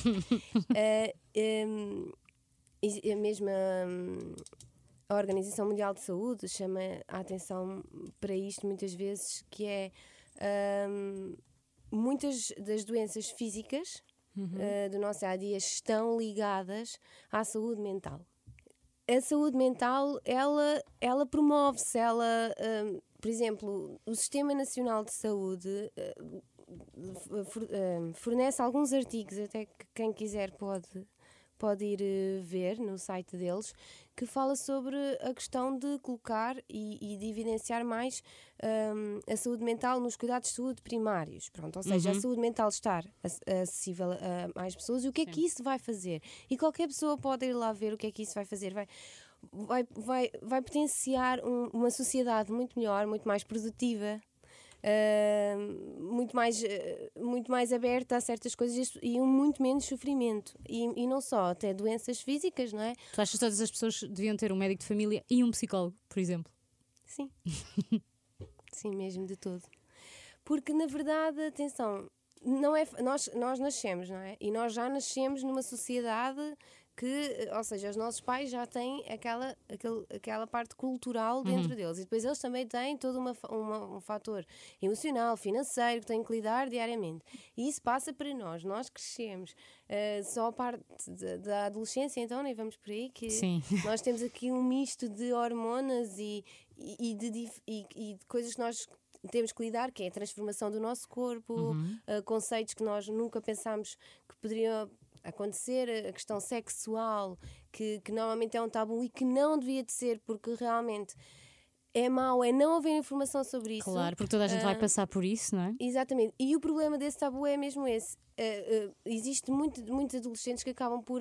A mesma a Organização Mundial de Saúde chama a atenção para isto muitas vezes, que é muitas das doenças físicas do nosso dia-a-dia estão ligadas à saúde mental. A saúde mental, ela promove-se, por exemplo, o Sistema Nacional de Saúde fornece alguns artigos, até que quem quiser pode ir ver no site deles, que fala sobre a questão de colocar e de evidenciar mais a saúde mental nos cuidados de saúde primários. Pronto, ou seja, a saúde mental estar acessível a mais pessoas e o que é que isso vai fazer. E qualquer pessoa pode ir lá ver o que é que isso vai fazer. Vai potenciar uma sociedade muito melhor, muito mais produtiva, muito mais aberta a certas coisas e muito menos sofrimento. E não só, até doenças físicas, não é? Tu achas que todas as pessoas deviam ter um médico de família e um psicólogo, por exemplo? Sim. Sim, mesmo, de todo. Porque, na verdade, atenção, não é, nós nascemos, não é? E nós já nascemos numa sociedade que, ou seja, os nossos pais já têm aquela parte cultural dentro deles. E depois eles também têm todo um fator emocional, financeiro, que têm que lidar diariamente. E isso passa para nós. Nós crescemos. Só a parte da adolescência, então, nem vamos por aí, que Sim. nós temos aqui um misto de hormonas e de coisas que nós temos que lidar, que é a transformação do nosso corpo, conceitos que nós nunca pensámos que poderiam acontecer a questão sexual, que normalmente é um tabu e que não devia de ser, porque realmente é mau, é não haver informação sobre isso. Claro, porque toda a gente vai passar por isso, não é? Exatamente. E o problema desse tabu é mesmo esse. Existe muitos adolescentes que acabam por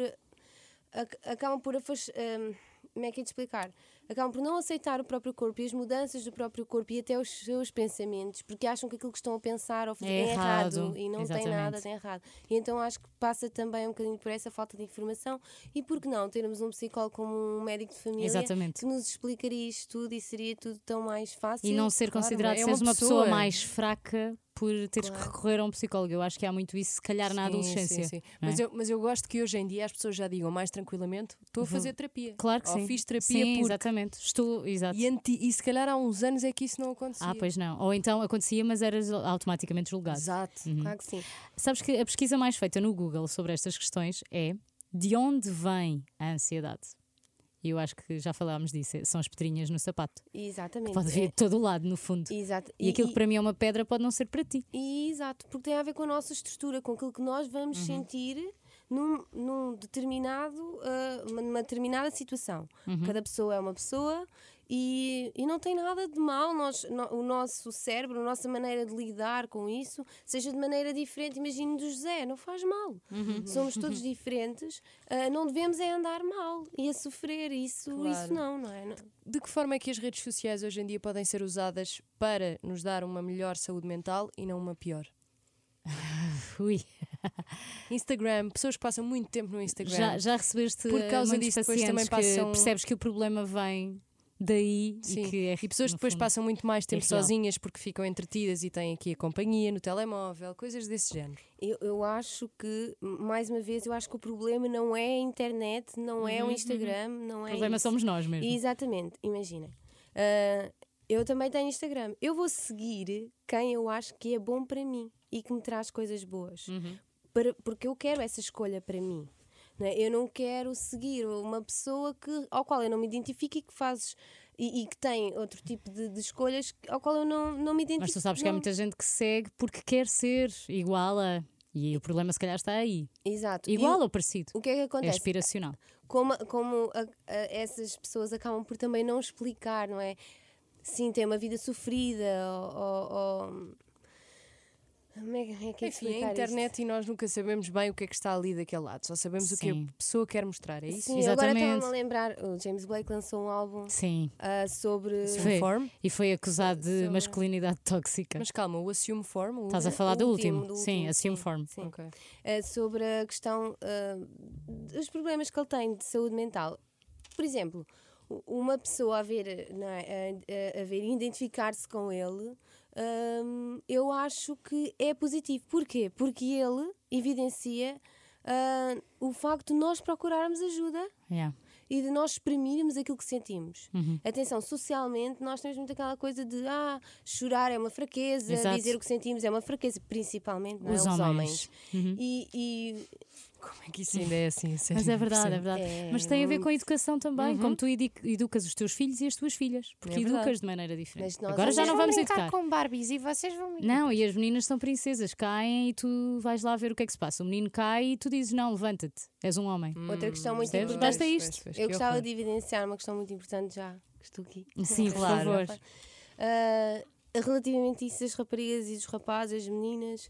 como é que é de explicar? Acabam por não aceitar o próprio corpo e as mudanças do próprio corpo e até os seus pensamentos, porque acham que aquilo que estão a pensar ou fazer é errado e não tem nada de errado. E então acho que passa também um bocadinho por essa falta de informação e por que não termos um psicólogo como um médico de família que nos explicaria isto tudo e seria tudo tão mais fácil. E não ser considerado seres uma pessoa mais fraca por teres que recorrer a um psicólogo. Eu acho que há muito isso, se calhar na adolescência. Sim. Mas eu gosto que hoje em dia as pessoas já digam mais tranquilamente: estou a fazer terapia. Claro que ou fiz terapia porque... exatamente. Exato. E se calhar há uns anos é que isso não acontecia. Pois não. Ou então acontecia, mas eras automaticamente julgado. Exato. Claro que sim. Sabes que a pesquisa mais feita no Google sobre estas questões é: de onde vem a ansiedade? E eu acho que já falámos disso, são as pedrinhas no sapato. Exatamente. Pode vir de todo o lado, no fundo. Exato. E aquilo que para mim é uma pedra pode não ser para ti. Exato, porque tem a ver com a nossa estrutura, com aquilo que nós vamos sentir numa determinada situação. Cada pessoa é uma pessoa e não tem nada de mal. O nosso cérebro, a nossa maneira de lidar com isso, seja de maneira diferente. Imagine do José, não faz mal. Somos todos diferentes. Não devemos é andar mal e a sofrer. Isso não é? De que forma é que as redes sociais hoje em dia podem ser usadas para nos dar uma melhor saúde mental e não uma pior? Ui. Instagram, pessoas que passam muito tempo no Instagram. Já recebeste por causa disso, depois também passam... percebes que o problema vem daí. Sim. E pessoas depois passam muito mais tempo real. sozinhas porque ficam entretidas e têm aqui a companhia no telemóvel, coisas desse género. Eu acho que, mais uma vez, o problema não é a internet, não é o Instagram, não é o problema somos nós mesmo. Exatamente, imaginem. Eu também tenho Instagram. Eu vou seguir quem eu acho que é bom para mim e que me traz coisas boas. Porque eu quero essa escolha para mim. Não é? Eu não quero seguir uma pessoa ao qual eu não me identifico e que faz e que tem outro tipo de escolhas ao qual eu não me identifico. Mas tu sabes que há muita gente que segue porque quer ser igual a... E o problema se calhar está aí. Exato. Igual ou parecido. O que é que acontece? É aspiracional. Como essas pessoas acabam por também não explicar, não é? Sim, tem uma vida sofrida como é que Enfim, a internet e nós nunca sabemos bem o que é que está ali daquele lado. Só sabemos o que a pessoa quer mostrar, é isso? Sim, exatamente. Agora estava-me a lembrar, o James Blake lançou um álbum sobre... Assume Form? E foi acusado de masculinidade tóxica. Mas calma, o Assume Form? Estás a falar do último? Sim, Assume Form. Sim. Okay. Sobre a questão dos problemas que ele tem de saúde mental. Por exemplo, uma pessoa a ver identificar-se com ele, eu acho que é positivo. Porquê? Porque ele evidencia o facto de nós procurarmos ajuda e de nós exprimirmos aquilo que sentimos. Atenção, socialmente nós temos muito aquela coisa de chorar é uma fraqueza, dizer o que sentimos é uma fraqueza, principalmente os homens. E como é que isso ainda é assim? Mas é verdade, é verdade. Mas tem a ver com a educação também, como tu educas os teus filhos e as tuas filhas, porque educas de maneira diferente. Agora já não vamos educar com Barbies e vocês vão Não, e as meninas são princesas, caem e tu vais lá ver o que é que se passa. O menino cai e tu dizes não, levanta-te, és um homem. Outra questão muito importante. Basta isto. Eu gostava de evidenciar uma questão muito importante já que estou aqui. Sim, por favor. Relativamente a isso das raparigas e dos rapazes, as meninas,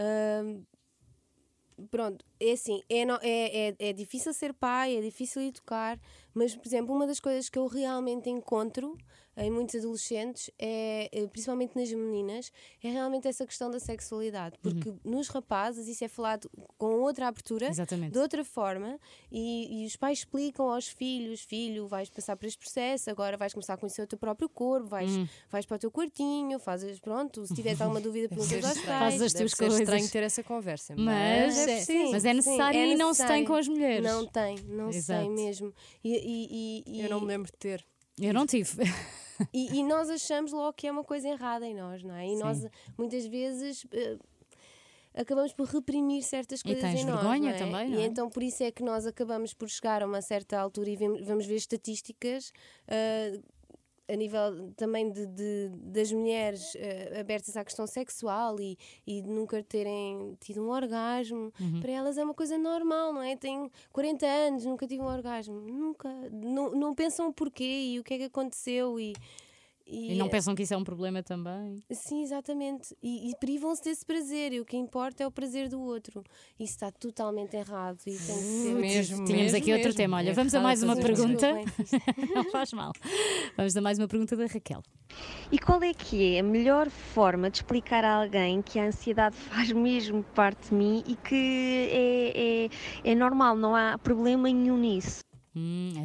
pronto, é assim, é difícil ser pai, é difícil educar, mas, por exemplo, uma das coisas que eu realmente encontro em muitos adolescentes, principalmente nas meninas, é realmente essa questão da sexualidade, porque nos rapazes isso é falado com outra abertura, exatamente, de outra forma, e os pais explicam aos filhos: filho, vais passar por este processo, agora vais começar a conhecer o teu próprio corpo, vais para o teu quartinho, fazes, pronto, se tiveres alguma dúvida perguntas aos pais. Fazes as tuas coisas. É estranho ter essa conversa, mas é necessário e não se tem com as mulheres. Não se tem mesmo. Eu não me lembro de ter. Eu não tive. E nós achamos logo que é uma coisa errada em nós, não é? E nós muitas vezes acabamos por reprimir certas coisas em nós. E tens vergonha também, não é? E então por isso é que nós acabamos por chegar a uma certa altura e vamos ver estatísticas a nível também das mulheres abertas à questão sexual e de nunca terem tido um orgasmo, para elas é uma coisa normal, não é? Tenho 40 anos, nunca tive um orgasmo. Nunca. Não pensam o porquê e o que é que aconteceu E não pensam que isso é um problema também? Sim, exatamente. E privam-se desse prazer. E o que importa é o prazer do outro. Isso está totalmente errado. E tem que ser Mesmo, Tínhamos aqui outro mesmo. tema. Olha, É vamos a errado mais uma fazer isso. pergunta. Desculpem. Não faz mal. Vamos a mais uma pergunta da Raquel. E qual é que é a melhor forma de explicar a alguém que a ansiedade faz mesmo parte de mim e que é normal, não há problema nenhum nisso? É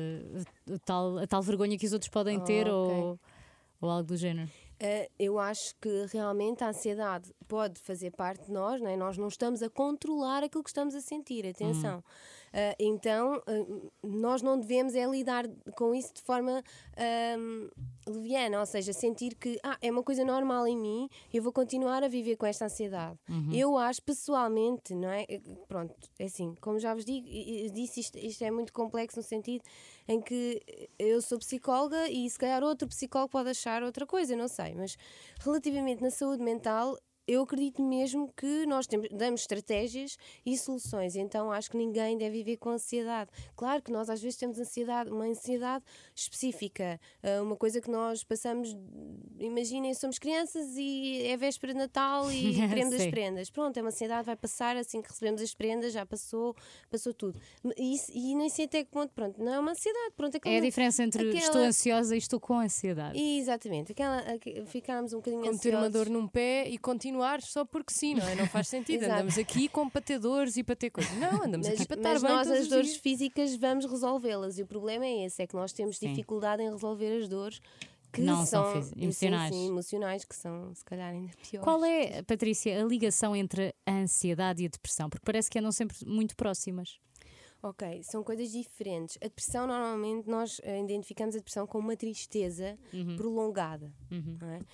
a tal vergonha que os outros podem ter ok. ou algo do género. Eu acho que realmente a ansiedade pode fazer parte de nós, não é? Nós não estamos a controlar aquilo que estamos a sentir, atenção. Então, nós não devemos lidar com isso de forma leviana, ou seja, sentir que é uma coisa normal em mim, eu vou continuar a viver com esta ansiedade. Eu acho pessoalmente, não é? Pronto, é assim, como já vos disse, isto é muito complexo no sentido em que eu sou psicóloga e se calhar outro psicólogo pode achar outra coisa, não sei, mas relativamente na saúde mental, eu acredito mesmo que nós damos estratégias e soluções, então acho que ninguém deve viver com ansiedade. Claro que nós às vezes temos uma ansiedade específica, uma coisa que nós passamos, imaginem, somos crianças e é véspera de Natal e queremos as Sim. prendas. Pronto, é uma ansiedade, vai passar assim que recebemos as prendas, já passou tudo. E nem sei até que ponto, pronto, não é uma ansiedade. Pronto, É a diferença entre aquela- estou ansiosa e estou com ansiedade. Exatamente, ficarmos um bocadinho Como ter uma ansiosos. dor num pé e continuar só porque sim, não é? Não faz sentido. Exato. Andamos aqui para ter dores e para ter coisas. Não, andamos aqui para estar Mas bem nós todos as os dores dias. físicas vamos resolvê-las e o problema é esse, é que nós temos Sim. dificuldade em resolver as dores que Não são são emocionais. Sim, emocionais, que são se calhar ainda piores. Qual é, Patrícia, a ligação entre a ansiedade e a depressão? Porque parece que andam sempre muito próximas. Ok, são coisas diferentes. A depressão, normalmente, nós identificamos a depressão como uma tristeza prolongada. Não é?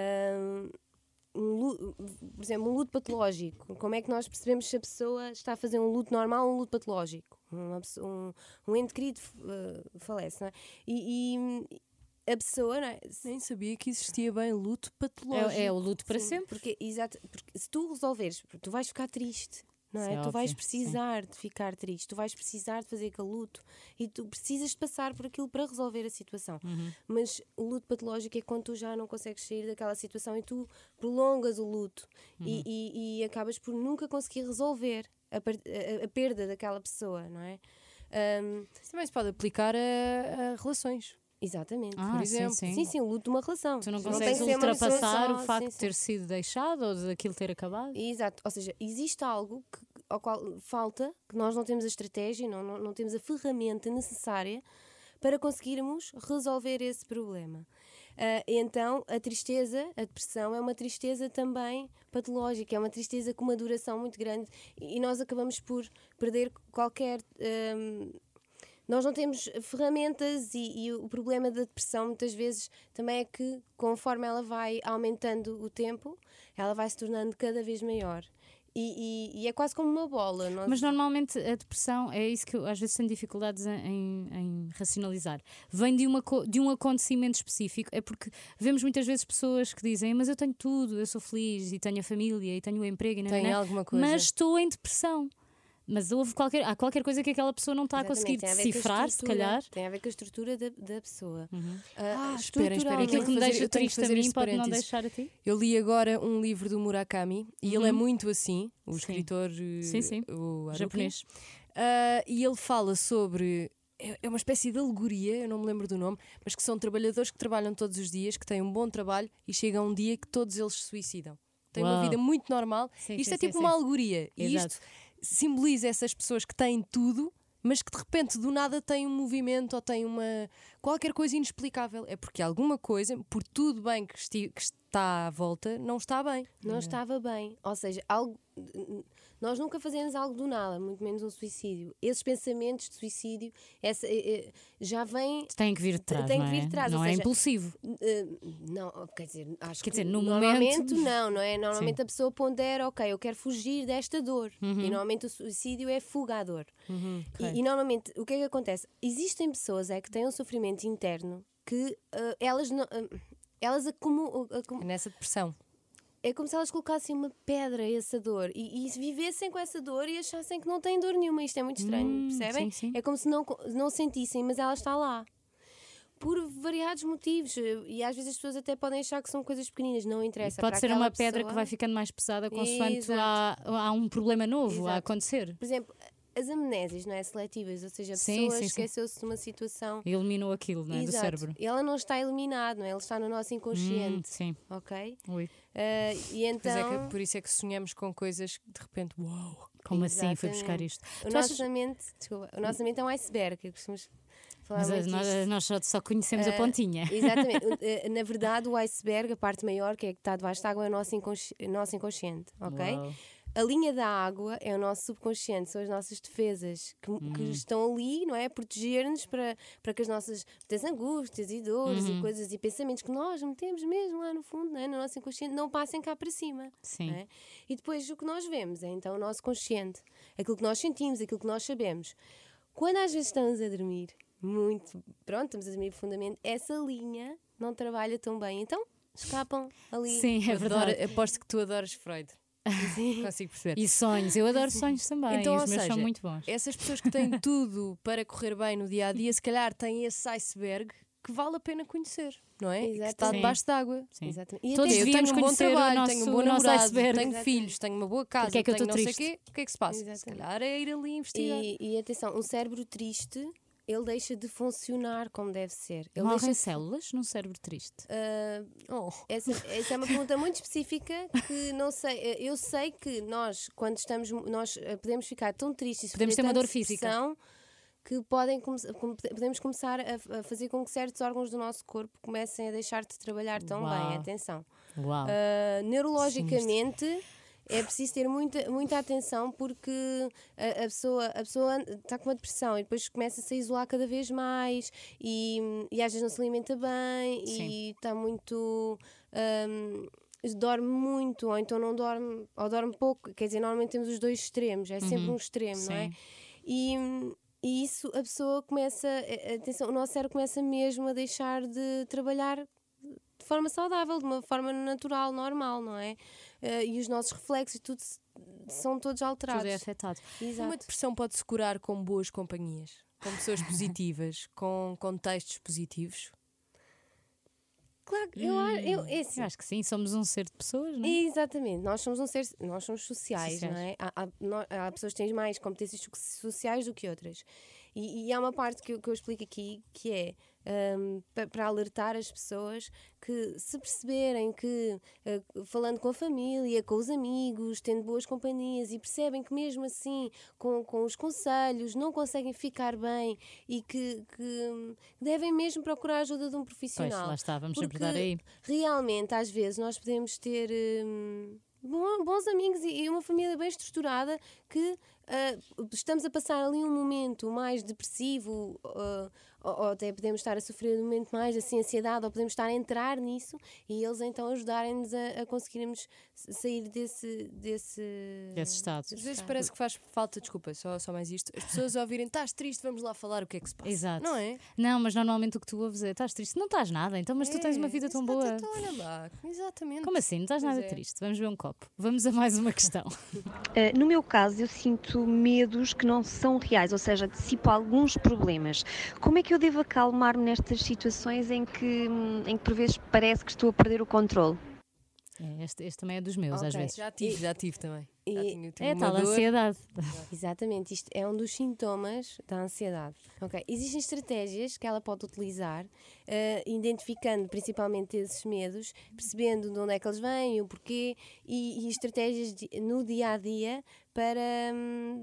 Por exemplo, um luto patológico. Como é que nós percebemos se a pessoa está a fazer um luto normal ou um luto patológico? Um ente querido falece, não é? E a pessoa, não é? Nem sabia que existia bem luto patológico. É o luto para Sim, sempre. porque se tu resolveres, tu vais ficar triste. Não Isso é? é Tu vais óbvio, precisar de ficar triste, tu vais precisar de fazer aquele luto e tu precisas de passar por aquilo para resolver a situação. Mas o luto patológico é quando tu já não consegues sair daquela situação e tu prolongas o luto e acabas por nunca conseguir resolver a perda daquela pessoa, não é? Isso também se pode aplicar a relações. Exatamente. por exemplo. Sim, o luto de uma relação. Tu não tem consegues que ser uma pessoa ultrapassar só, o facto sim, de ter sido deixado ou daquilo ter acabado? Exato, ou seja, existe algo ao qual falta, que nós não temos a estratégia, não temos a ferramenta necessária para conseguirmos resolver esse problema. Então, a tristeza, a depressão, é uma tristeza também patológica, é uma tristeza com uma duração muito grande e nós acabamos por perder qualquer... nós não temos ferramentas e o problema da depressão muitas vezes também é que conforme ela vai aumentando o tempo, ela vai se tornando cada vez maior. E é quase como uma bola. Mas normalmente a depressão, é isso que eu às vezes tenho dificuldades em racionalizar. Vem de um acontecimento específico. É porque vemos muitas vezes pessoas que dizem: mas eu tenho tudo, eu sou feliz e tenho a família e tenho o emprego e não, Tem alguma coisa. mas estou em depressão. Mas há qualquer coisa que aquela pessoa não está a conseguir Exatamente, tem a ver com a decifrar, se estrutura, calhar. Tem a ver com a estrutura da pessoa. Espera, E aquilo que me eu deixa tenho que triste a fazer mim este pode não parênteses. deixar a ti. Eu li agora um livro do Murakami e ele é muito assim, o Sim. escritor Sim. o Haruki. Japonês. E ele fala sobre... É uma espécie de alegoria, eu não me lembro do nome, mas que são trabalhadores que trabalham todos os dias, que têm um bom trabalho e chega um dia que todos eles se suicidam. Têm uma Uau. vida muito normal. Sim, Isto sim, é tipo sim, uma sim. alegoria. E Exato. isto simboliza essas pessoas que têm tudo, mas que de repente do nada têm um movimento ou têm qualquer coisa inexplicável. É porque alguma coisa, por tudo bem que está à volta, não está bem. Não estava bem. Ou seja, nós nunca fazemos algo do nada, muito menos um suicídio. Esses pensamentos de suicídio já vêm. Tem que vir de trás. Tem que não vir é? de trás, Não ou é seja, impulsivo. Não, quer dizer, acho Quer que dizer, no normalmente momento- não é? Normalmente a pessoa pondera, ok, eu quero fugir desta dor. E normalmente o suicídio é fuga à dor. E normalmente o que é que acontece? Existem pessoas que têm um sofrimento interno que elas acumulam. Nessa depressão. É como se elas colocassem uma pedra a essa dor e vivessem com essa dor e achassem que não têm dor nenhuma. Isto é muito estranho, percebem? Sim, sim. É como se não sentissem, mas ela está lá. Por variados motivos. E às vezes as pessoas até podem achar que são coisas pequeninas, não interessa. Pode para ser aquela uma pedra pessoa, que vai ficando mais pesada consoante Exato. há um problema novo a Exato. acontecer. Por exemplo, as amnésias, não é? Seletivas, ou seja, a Sim, pessoa sim, sim. esqueceu-se de uma situação. Eliminou aquilo, não é? Do Exato. cérebro. Ela não está eliminado, não é? Ele está no nosso inconsciente. Sim. Ok? Ui. E então. Por isso é que sonhamos com coisas que de repente, uau! Como assim? Fui Exatamente. buscar isto. O Tu nosso achas- nosso mente é um iceberg, que costumamos falar Mas muito disto. nós só conhecemos a pontinha. Exatamente. Na verdade, o iceberg, a parte maior, que é que está debaixo da água, é o nosso inconsciente, ok? Uau. A linha da água é o nosso subconsciente, são as nossas defesas que estão ali, não é? A proteger-nos para que as nossas muitas angústias e dores e coisas e pensamentos que nós metemos mesmo lá no fundo, não é? No nosso inconsciente, não passem cá para cima. Sim. Não é? E depois o que nós vemos é então o nosso consciente, aquilo que nós sentimos, aquilo que nós sabemos. Quando às vezes estamos a dormir, estamos a dormir profundamente, essa linha não trabalha tão bem, então escapam ali. Sim, é verdade. Aposto que tu adoras Freud. Consigo perceber. E sonhos, eu adoro sonhos também. Então, Os ou meus seja, são muito bons. Essas pessoas que têm tudo para correr bem no dia a dia, se calhar têm esse iceberg que vale a pena conhecer, não é? E que está Exatamente. debaixo d'água. Sim. Exatamente. E Todos até- Eu devíamos tenho um bom conhecer o trabalho, nosso- tenho um bom o nosso namorado, iceberg. tenho Exatamente. filhos, tenho uma boa casa, Porque é que eu tenho estou não sei o triste? quê. O que é que se passa? Se Exatamente. calhar é ir ali investigar. E atenção, um cérebro triste, ele deixa de funcionar como deve ser. Ele Morrem deixa células num cérebro triste. Oh. essa é uma pergunta muito específica que não sei. Eu sei que nós, quando estamos, nós podemos ficar tão tristes, Podemos ter sofrer uma dor tanta física. depressão, que podemos começar a fazer com que certos órgãos do nosso corpo comecem a deixar de trabalhar tão Uau. bem. Atenção. Uau. Neurologicamente é preciso ter muita atenção porque a pessoa está com uma depressão e depois começa-se a isolar cada vez mais e às vezes não se alimenta bem Sim. e está muito. Dorme muito, ou então não dorme, ou dorme pouco. Quer dizer, normalmente temos os dois extremos, é sempre um extremo, não é? Sim. E isso a pessoa começa, atenção, o nosso cérebro começa mesmo a deixar de trabalhar de forma saudável, de uma forma natural, normal, não é? E os nossos reflexos tudo são todos alterados. Tudo é afetado. Exato. Uma depressão pode-se curar com boas companhias, com pessoas positivas, com contextos positivos. Claro, é assim. Eu acho que sim, somos um ser de pessoas, não é? Exatamente, nós somos nós somos sociais, Sociais. não é? Há pessoas que têm mais competências sociais do que outras. E há uma parte que eu explico aqui que é para alertar as pessoas que, se perceberem que falando com a família, com os amigos, tendo boas companhias e percebem que mesmo assim com os conselhos não conseguem ficar bem e que devem mesmo procurar a ajuda de um Pois, profissional. lá está, vamos sempre Porque dar aí. realmente, às vezes, nós podemos ter bons amigos e uma família bem estruturada que estamos a passar ali um momento mais depressivo ou até podemos estar a sofrer um momento mais assim, ansiedade, ou podemos estar a entrar nisso e eles então ajudarem-nos a conseguirmos sair desse Estado. Às vezes parece que faz falta, desculpa, só mais isto. As pessoas ouvirem, estás triste, vamos lá falar o que é que se passa. Exato. Não é? Não, mas normalmente o que tu ouves é: estás triste? Não estás nada, então, mas tu tens uma vida tão boa. Olha lá, exatamente. Como assim? Não estás Pois nada é. triste? Vamos ver um copo. Vamos a mais uma questão. No meu caso, eu sinto medos que não são reais, ou seja, dissipo alguns problemas. Como é que eu devo acalmar-me nestas situações em que por vezes parece que estou a perder o controle? Este também é dos meus, às Ok. vezes. Já tive também. Já tinha É uma tal dor. ansiedade. Exatamente, isto é um dos sintomas da ansiedade. Ok, existem estratégias que ela pode utilizar, identificando principalmente esses medos, percebendo de onde é que eles vêm, o porquê e estratégias no dia a dia para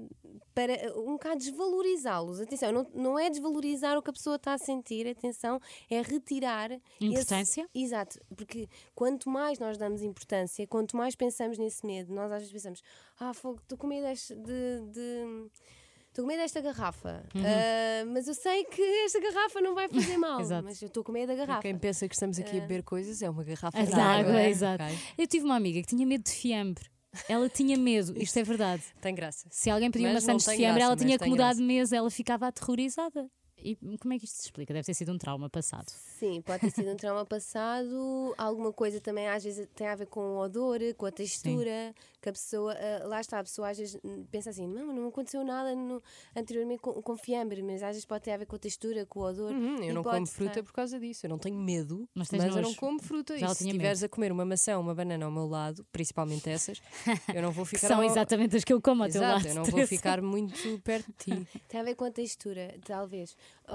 um bocado desvalorizá-los. Atenção, não é desvalorizar o que a pessoa está a sentir, atenção, é retirar Importância? Exato, porque quanto mais nós damos importância, quanto mais pensamos nesse medo, nós às vezes pensamos: fogo, estou com medo estou com medo desta garrafa, mas eu sei que esta garrafa não vai fazer mal, Exato. mas eu estou com medo da Para garrafa. quem pensa que estamos aqui a beber coisas, é uma garrafa A de de água, água. exato. Ok. Eu tive uma amiga que tinha medo de fiambre. Ela tinha medo, isto é verdade. Tem graça. Se alguém pedia uma Mas não Santos de tem fiambre, graça, ela mas tinha que tem mudar graça. de mesa, ela ficava aterrorizada. E como é que isto se explica? Deve ter sido um trauma passado. Sim, pode ter sido um trauma passado, alguma coisa também às vezes tem a ver com o odor, com a textura, que a pessoa, lá está, a pessoa às vezes pensa assim, não aconteceu nada anteriormente com fiambre, mas às vezes pode ter a ver com a textura, com o odor. Eu não como fruta por causa disso, eu não tenho medo, Mas eu não como fruta. Já E se tinha estiveres a comer uma maçã, uma banana ao meu lado, principalmente essas, eu não vou Que ficar são exatamente as que eu como ao teu Exato, lado. eu não vou Teresa. ficar muito perto de ti. Tem a ver com a textura, talvez.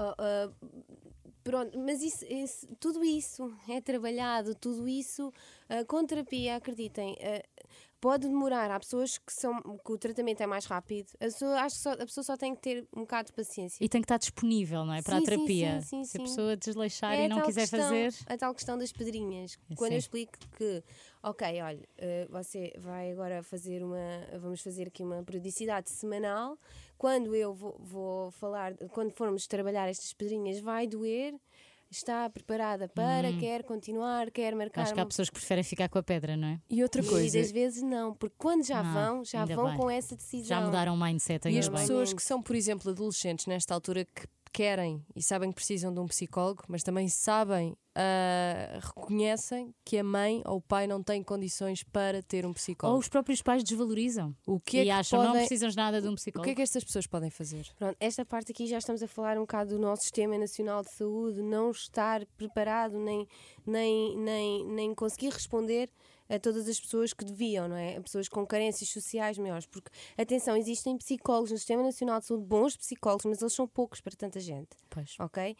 Pronto, mas tudo isso é trabalhado, tudo isso com terapia, acreditem. Pode demorar, há pessoas que o tratamento é mais rápido. Acho que a pessoa só tem que ter um bocado de paciência. E tem que estar disponível, não é? Para a Sim, terapia. sim, Se a sim. pessoa desleixar É e não quiser fazer. a tal questão das pedrinhas. Quando Sim. eu explico que, ok, olha, você vai agora vamos fazer aqui uma periodicidade semanal. Quando eu vou falar, quando formos trabalhar estas pedrinhas, vai doer. Está preparada para, quer continuar, quer marcar. Acho que há pessoas que preferem ficar com a pedra, não é? E outra E coisa, às vezes não, porque quando já Não, ainda vão bem. com essa decisão. Já mudaram o mindset e ainda as bem. pessoas que são, por exemplo, adolescentes nesta altura que querem e sabem que precisam de um psicólogo, mas também sabem, reconhecem que a mãe ou o pai não têm condições para ter um Ou psicólogo. os próprios pais desvalorizam. O que é E que acham não podem- precisam de nada de um O psicólogo. que é que estas pessoas podem fazer? Pronto, esta parte aqui já estamos a falar um bocado do nosso Sistema Nacional de Saúde não estar preparado nem conseguir responder a todas as pessoas que deviam, não é? A pessoas com carências sociais maiores. Porque, atenção, existem psicólogos no Sistema Nacional de Saúde, bons psicólogos, mas eles são poucos para tanta gente, Pois. ok?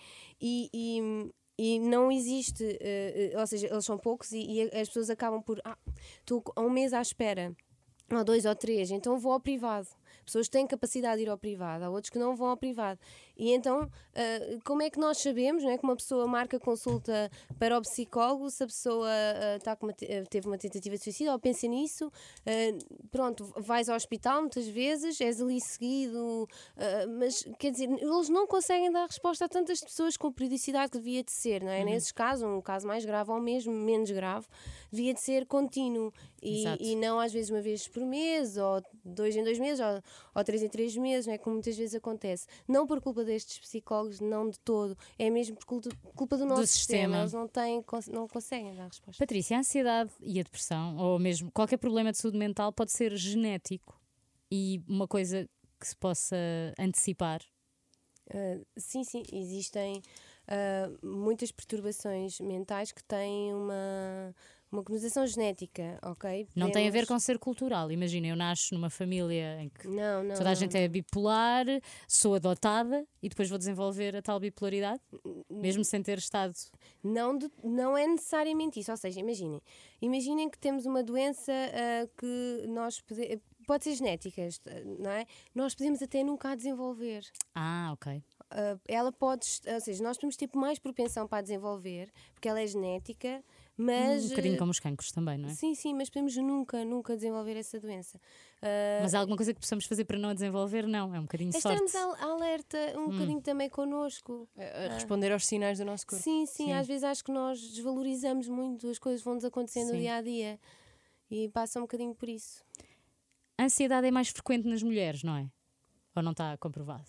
E não existe, ou seja, eles são poucos e as pessoas acabam por, estou há um mês à espera, ou 2 ou 3, então vou ao privado. Pessoas têm capacidade de ir ao privado, há outros que não vão ao privado. E então, como é que nós sabemos, não é, que uma pessoa marca consulta para o psicólogo se a pessoa teve uma tentativa de suicídio ou pensa nisso? Pronto, vais ao hospital muitas vezes, és ali seguido, mas quer dizer, eles não conseguem dar resposta a tantas pessoas com a periodicidade que devia de ser, não é? Nesses casos, um caso mais grave ou mesmo menos grave, devia de ser contínuo e não às vezes uma vez por mês, ou 2 em 2 meses, ou 3 em 3 meses, não é? Como muitas vezes acontece. Não por culpa destes psicólogos, não de todo, é mesmo por culpa do nosso sistema. Eles não conseguem dar resposta. Patrícia, a ansiedade e a depressão, ou mesmo qualquer problema de saúde mental, pode ser genético e uma coisa que se possa antecipar. Sim, existem muitas perturbações mentais que têm uma conotação genética, ok? Não tem a ver com ser cultural. Imagina, eu nasço numa família em que Não, toda a gente é bipolar, sou adotada e depois vou desenvolver a tal bipolaridade, mesmo sem ter estado. Não é necessariamente isso, ou seja, imaginem que temos uma doença que pode ser genética, não é? Nós podemos até nunca a desenvolver. Ok. Ela pode, ou seja, nós temos tipo mais propensão para a desenvolver, porque ela é genética, mas... Um bocadinho como os cancros também, não é? Sim, mas podemos nunca desenvolver essa doença. Mas há alguma coisa que possamos fazer para não a desenvolver? Não, é um bocadinho de sorte. Estarmos alerta um bocadinho também connosco. A responder aos sinais do nosso corpo. Sim, às vezes acho que nós desvalorizamos muito, as coisas vão-nos acontecendo no Sim. dia a dia e passa um bocadinho por isso. A ansiedade é mais frequente nas mulheres, não é? Ou não está comprovado?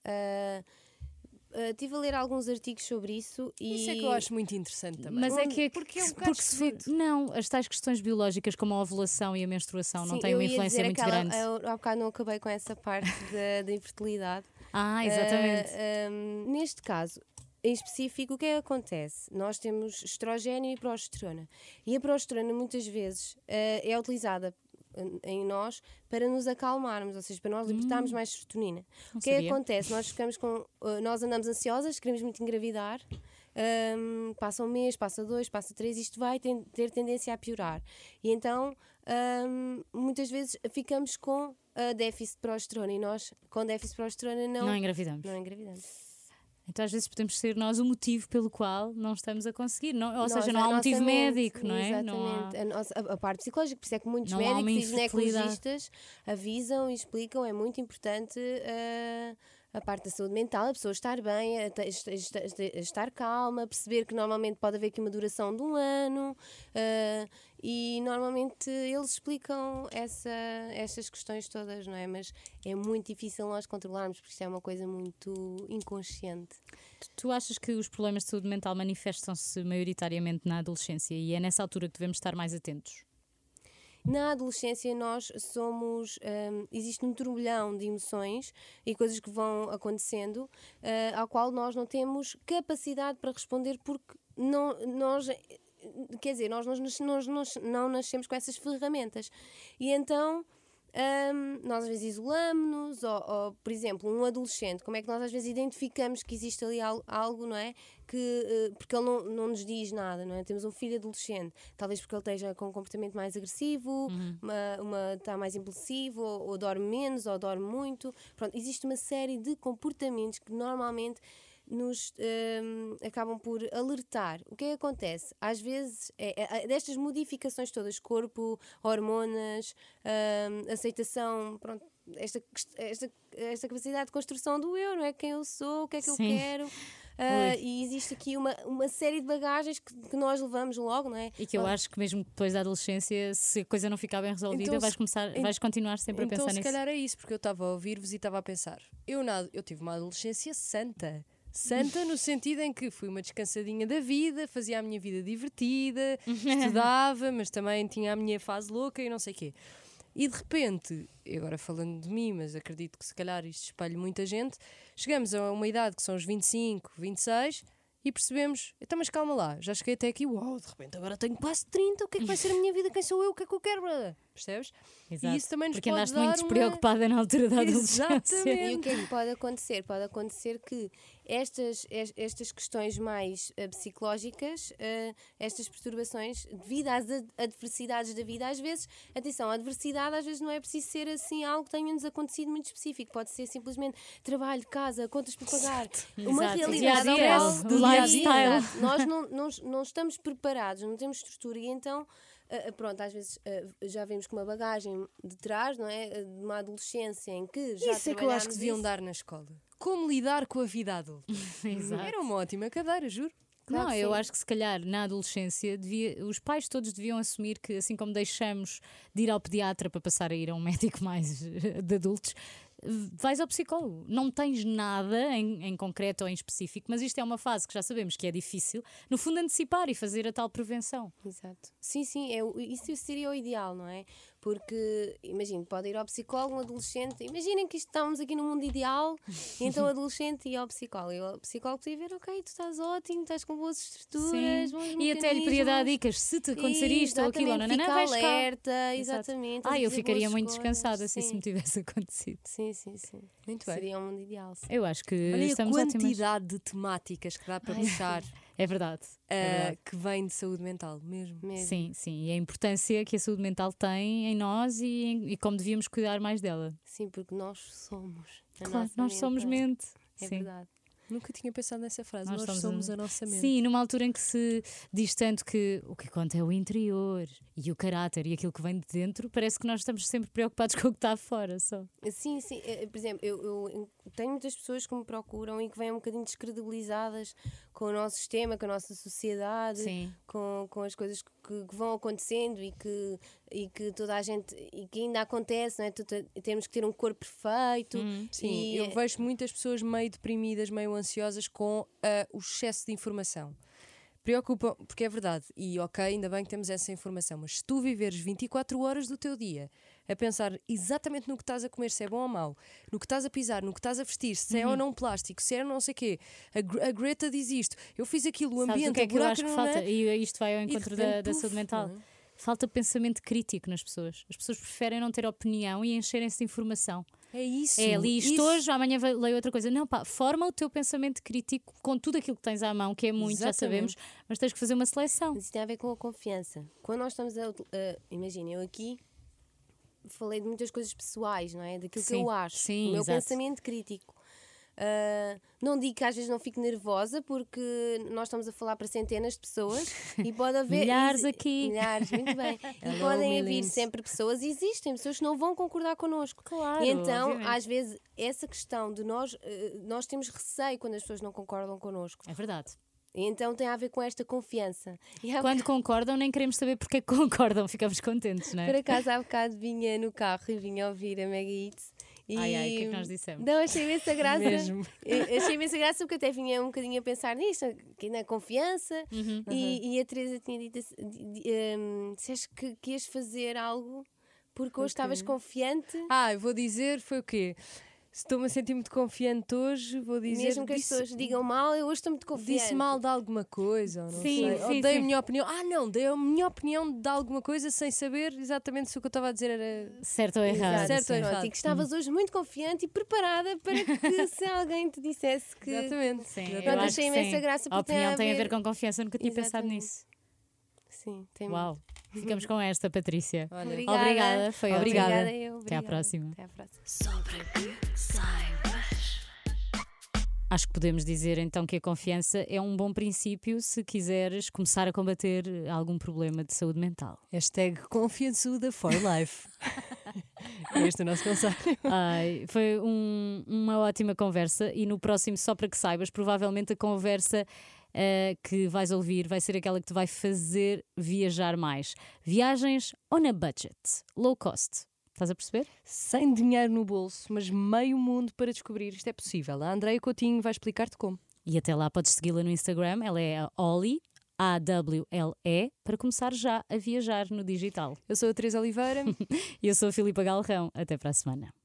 Estive a ler alguns artigos sobre isso e... Isso é que eu acho muito interessante também. Mas é que Porque é um bocado se for, não, as tais questões biológicas como a ovulação e a menstruação não Sim, têm eu uma ia influência dizer muito aquela, grande. Eu há bocado não acabei com essa parte da infertilidade. Exatamente. Neste caso, em específico, o que é que acontece? Nós temos estrogênio e progesterona. E a progesterona muitas vezes é utilizada em nós para nos acalmarmos, ou seja, para nós libertarmos mais serotonina. O que é que sabia. acontece? Nós andamos ansiosas, queremos muito engravidar, passa um mês, passa 2, passa 3, isto vai ter tendência a piorar. E então, muitas vezes ficamos com déficit de progesterona e nós, com déficit de progesterona, Não engravidamos. não engravidamos. Então às vezes podemos ser nós o motivo pelo qual não estamos a conseguir. Ou seja, não a há um nossa motivo mente, médico, não é? Não há... Exatamente. A parte psicológica, por isso é que muitos Não há uma médicos e infertilidade. ginecologistas avisam e explicam, é muito importante a parte da saúde mental, a pessoa estar bem, estar calma, perceber que normalmente pode haver aqui uma duração de 1 ano e normalmente eles explicam essas questões todas, não é? Mas é muito difícil nós controlarmos, porque isto é uma coisa muito inconsciente. Tu achas que os problemas de saúde mental manifestam-se maioritariamente na adolescência e é nessa altura que devemos estar mais atentos? Na adolescência nós somos, existe um turbilhão de emoções e coisas que vão acontecendo, ao qual nós não temos capacidade para responder porque nós não nascemos com essas ferramentas. E então nós às vezes isolamos-nos, ou, por exemplo, um adolescente, como é que nós às vezes identificamos que existe ali algo, não é? Porque ele não nos diz nada, não é? Temos um filho adolescente, talvez porque ele esteja com um comportamento mais agressivo, está mais impulsivo, ou dorme menos, ou dorme muito. Pronto, existe uma série de comportamentos que normalmente nos acabam por alertar. O que é que acontece? Às vezes, destas modificações todas, corpo, hormonas, aceitação, pronto, esta capacidade de construção do eu, não é? Quem eu sou, o que é que eu quero. E existe aqui uma série de bagagens que nós levamos logo, não é? E que eu acho que mesmo depois da adolescência, se a coisa não ficar bem resolvida, então, vais continuar sempre a pensar nisso. Então se calhar é isso, porque eu estava a ouvir-vos e estava a pensar. Eu tive uma adolescência santa. Santa no sentido em que fui uma descansadinha da vida, fazia a minha vida divertida, estudava, mas também tinha a minha fase louca e não sei o quê. E de repente, agora falando de mim, mas acredito que se calhar isto espelha muita gente, chegamos a uma idade que são os 25, 26 e percebemos, então mas calma lá, já cheguei até aqui, uau, de repente agora tenho quase 30, o que é que vai ser a minha vida, quem sou eu, o que é que eu quero, brother? Percebes? Exato. E isso também nos porque pode andaste dar muito despreocupada na altura da adolescência. Exatamente. E o que é que pode acontecer? Pode acontecer que estas questões mais psicológicas, estas perturbações, devido às adversidades da vida, às vezes, atenção, a adversidade às vezes não é preciso ser assim algo que tenha-nos acontecido muito específico, pode ser simplesmente trabalho, casa, contas para pagar, uma Exato. realidade Dia a dia, ao o lifestyle. Exato. Nós não estamos preparados, não temos estrutura e então pronto, às vezes já vemos com uma bagagem de trás, não é? De uma adolescência em que já isso é que eu acho que deviam isso. dar na escola. Como lidar com a vida adulta. Exato. Era uma ótima cadeira, juro. Claro Não, que eu sim. acho que se calhar na adolescência os pais todos deviam assumir que, assim como deixamos de ir ao pediatra para passar a ir a um médico mais de adultos, vais ao psicólogo. Não tens nada em concreto ou em específico, mas isto é uma fase que já sabemos que é difícil, no fundo, antecipar e fazer a tal prevenção. Exato. Sim, isso seria o ideal, não é? Porque, imagine, pode ir ao psicólogo, um adolescente. Imaginem que estamos aqui no mundo ideal, e então o adolescente ia ao psicólogo. E o psicólogo podia ver, ok, tu estás ótimo, estás com boas estruturas, bons E até lhe podia dar mecanismos. dicas, se te acontecer isto ou aquilo, ou não, Fica vais cá. alerta, exatamente. a Eu fazer ficaria boas muito escolhas. descansada se isso Sim. me tivesse acontecido. Sim. Muito bem. Seria um mundo ideal. Sim. Eu acho que Olha a estamos ótimas. quantidade de temáticas que dá para puxar É verdade. É verdade. que vem de saúde mental, mesmo. Mesmo. Sim, e a importância que a saúde mental tem em nós e como devíamos cuidar mais dela. Sim, porque nós somos. A Claro, nossa nós somos é- mente. É Sim. verdade. Nunca tinha pensado nessa frase. Nós Nós somos a nossa mente. Sim, numa altura em que se diz tanto que o que conta é o interior e o caráter e aquilo que vem de dentro, parece que nós estamos sempre preocupados com o que está fora só. Sim. Por exemplo, eu tenho muitas pessoas que me procuram e que vêm um bocadinho descredibilizadas com o nosso sistema, com a nossa sociedade, Sim. com as coisas que vão acontecendo e que toda a gente, e que ainda acontece, não é? Temos que ter um corpo perfeito. Sim, e, eu vejo muitas pessoas meio deprimidas, meio ansiosas com o excesso de informação. Preocupa, porque é verdade, e ok, ainda bem que temos essa informação, mas se tu viveres 24 horas do teu dia a pensar exatamente no que estás a comer, se é bom ou mau, no que estás a pisar, no que estás a vestir, se é ou não plástico, se é não sei o quê, a Greta diz isto, eu fiz aquilo, o Sabes ambiente, o que é que eu acho que não falta? é? E isto vai ao E de encontro repente, da puf, saúde mental. não é? Falta pensamento crítico nas pessoas. As pessoas preferem não ter opinião e encherem-se de informação. É isso. É, li isto isso. hoje, amanhã leio outra coisa. Não, pá, forma o teu pensamento crítico com tudo aquilo que tens à mão, que é muito, já Exatamente. sabemos, mas tens que fazer uma seleção. Mas isso tem a ver com a confiança. Quando nós estamos imagina, eu aqui falei de muitas coisas pessoais, não é? Daquilo que Sim, eu acho, sim, o meu exato. pensamento crítico. Não digo que às vezes não fico nervosa porque nós estamos a falar para centenas de pessoas e pode haver Milhares aqui. milhares, muito bem. E Hello, podem haver millions. sempre pessoas, existem pessoas que não vão concordar connosco. Claro, E então, obviamente. às vezes, essa questão de nós temos receio quando as pessoas não concordam connosco. É verdade. E então tem a ver com esta confiança. E Quando concordam, nem queremos saber porque é que concordam, ficamos contentes, não por é? acaso, há bocado vinha no carro e vinha ouvir a Mega Hits. E... Ai, o que é que nós dissemos? Não, achei imensa graça. Mesmo. Achei imensa graça porque até vinha um bocadinho a pensar nisto, que na confiança. E a Teresa tinha dito disseste que ias fazer algo porque hoje estavas confiante. Eu vou dizer, foi o quê? Se estou-me a sentir muito confiante hoje, vou dizer. Mesmo que as pessoas digam mal, eu hoje estou muito confiante. Disse mal de alguma coisa, ou não Sim, sei. sim, Ou dei sim. a minha opinião. Não, dei a minha opinião de alguma coisa sem saber exatamente se o que eu estava a dizer era. Certo ou errado. Certo ou sim. errado. E que estavas hoje muito confiante e preparada para que se alguém te dissesse que. Exatamente. Sim, Exatamente. eu Pronto, acho achei que imensa sim. graça A porque opinião tem a ver com confiança, nunca tinha pensado Exatamente. nisso. Sim, tem Uau, ficamos com esta, Patrícia. Olha, Obrigada, foi ótimo. Obrigada. eu. Até à próxima. Até à próxima. Acho que podemos dizer então que a confiança é um bom princípio se quiseres começar a combater algum problema de saúde mental. Hashtag confiançuda for life. Este é o nosso conselho. Ai, foi uma ótima conversa e no próximo, só para que saibas, provavelmente a conversa que vais ouvir vai ser aquela que te vai fazer viajar mais. Viagens on a budget, low cost. Estás a perceber? Sem dinheiro no bolso, mas meio mundo para descobrir isto é possível. A Andreia Coutinho vai explicar-te como. E até lá podes segui-la no Instagram, ela é a Ollie, AWLE, para começar já a viajar no digital. Eu sou a Teresa Oliveira. E eu sou a Filipa Galrão. Até para a semana.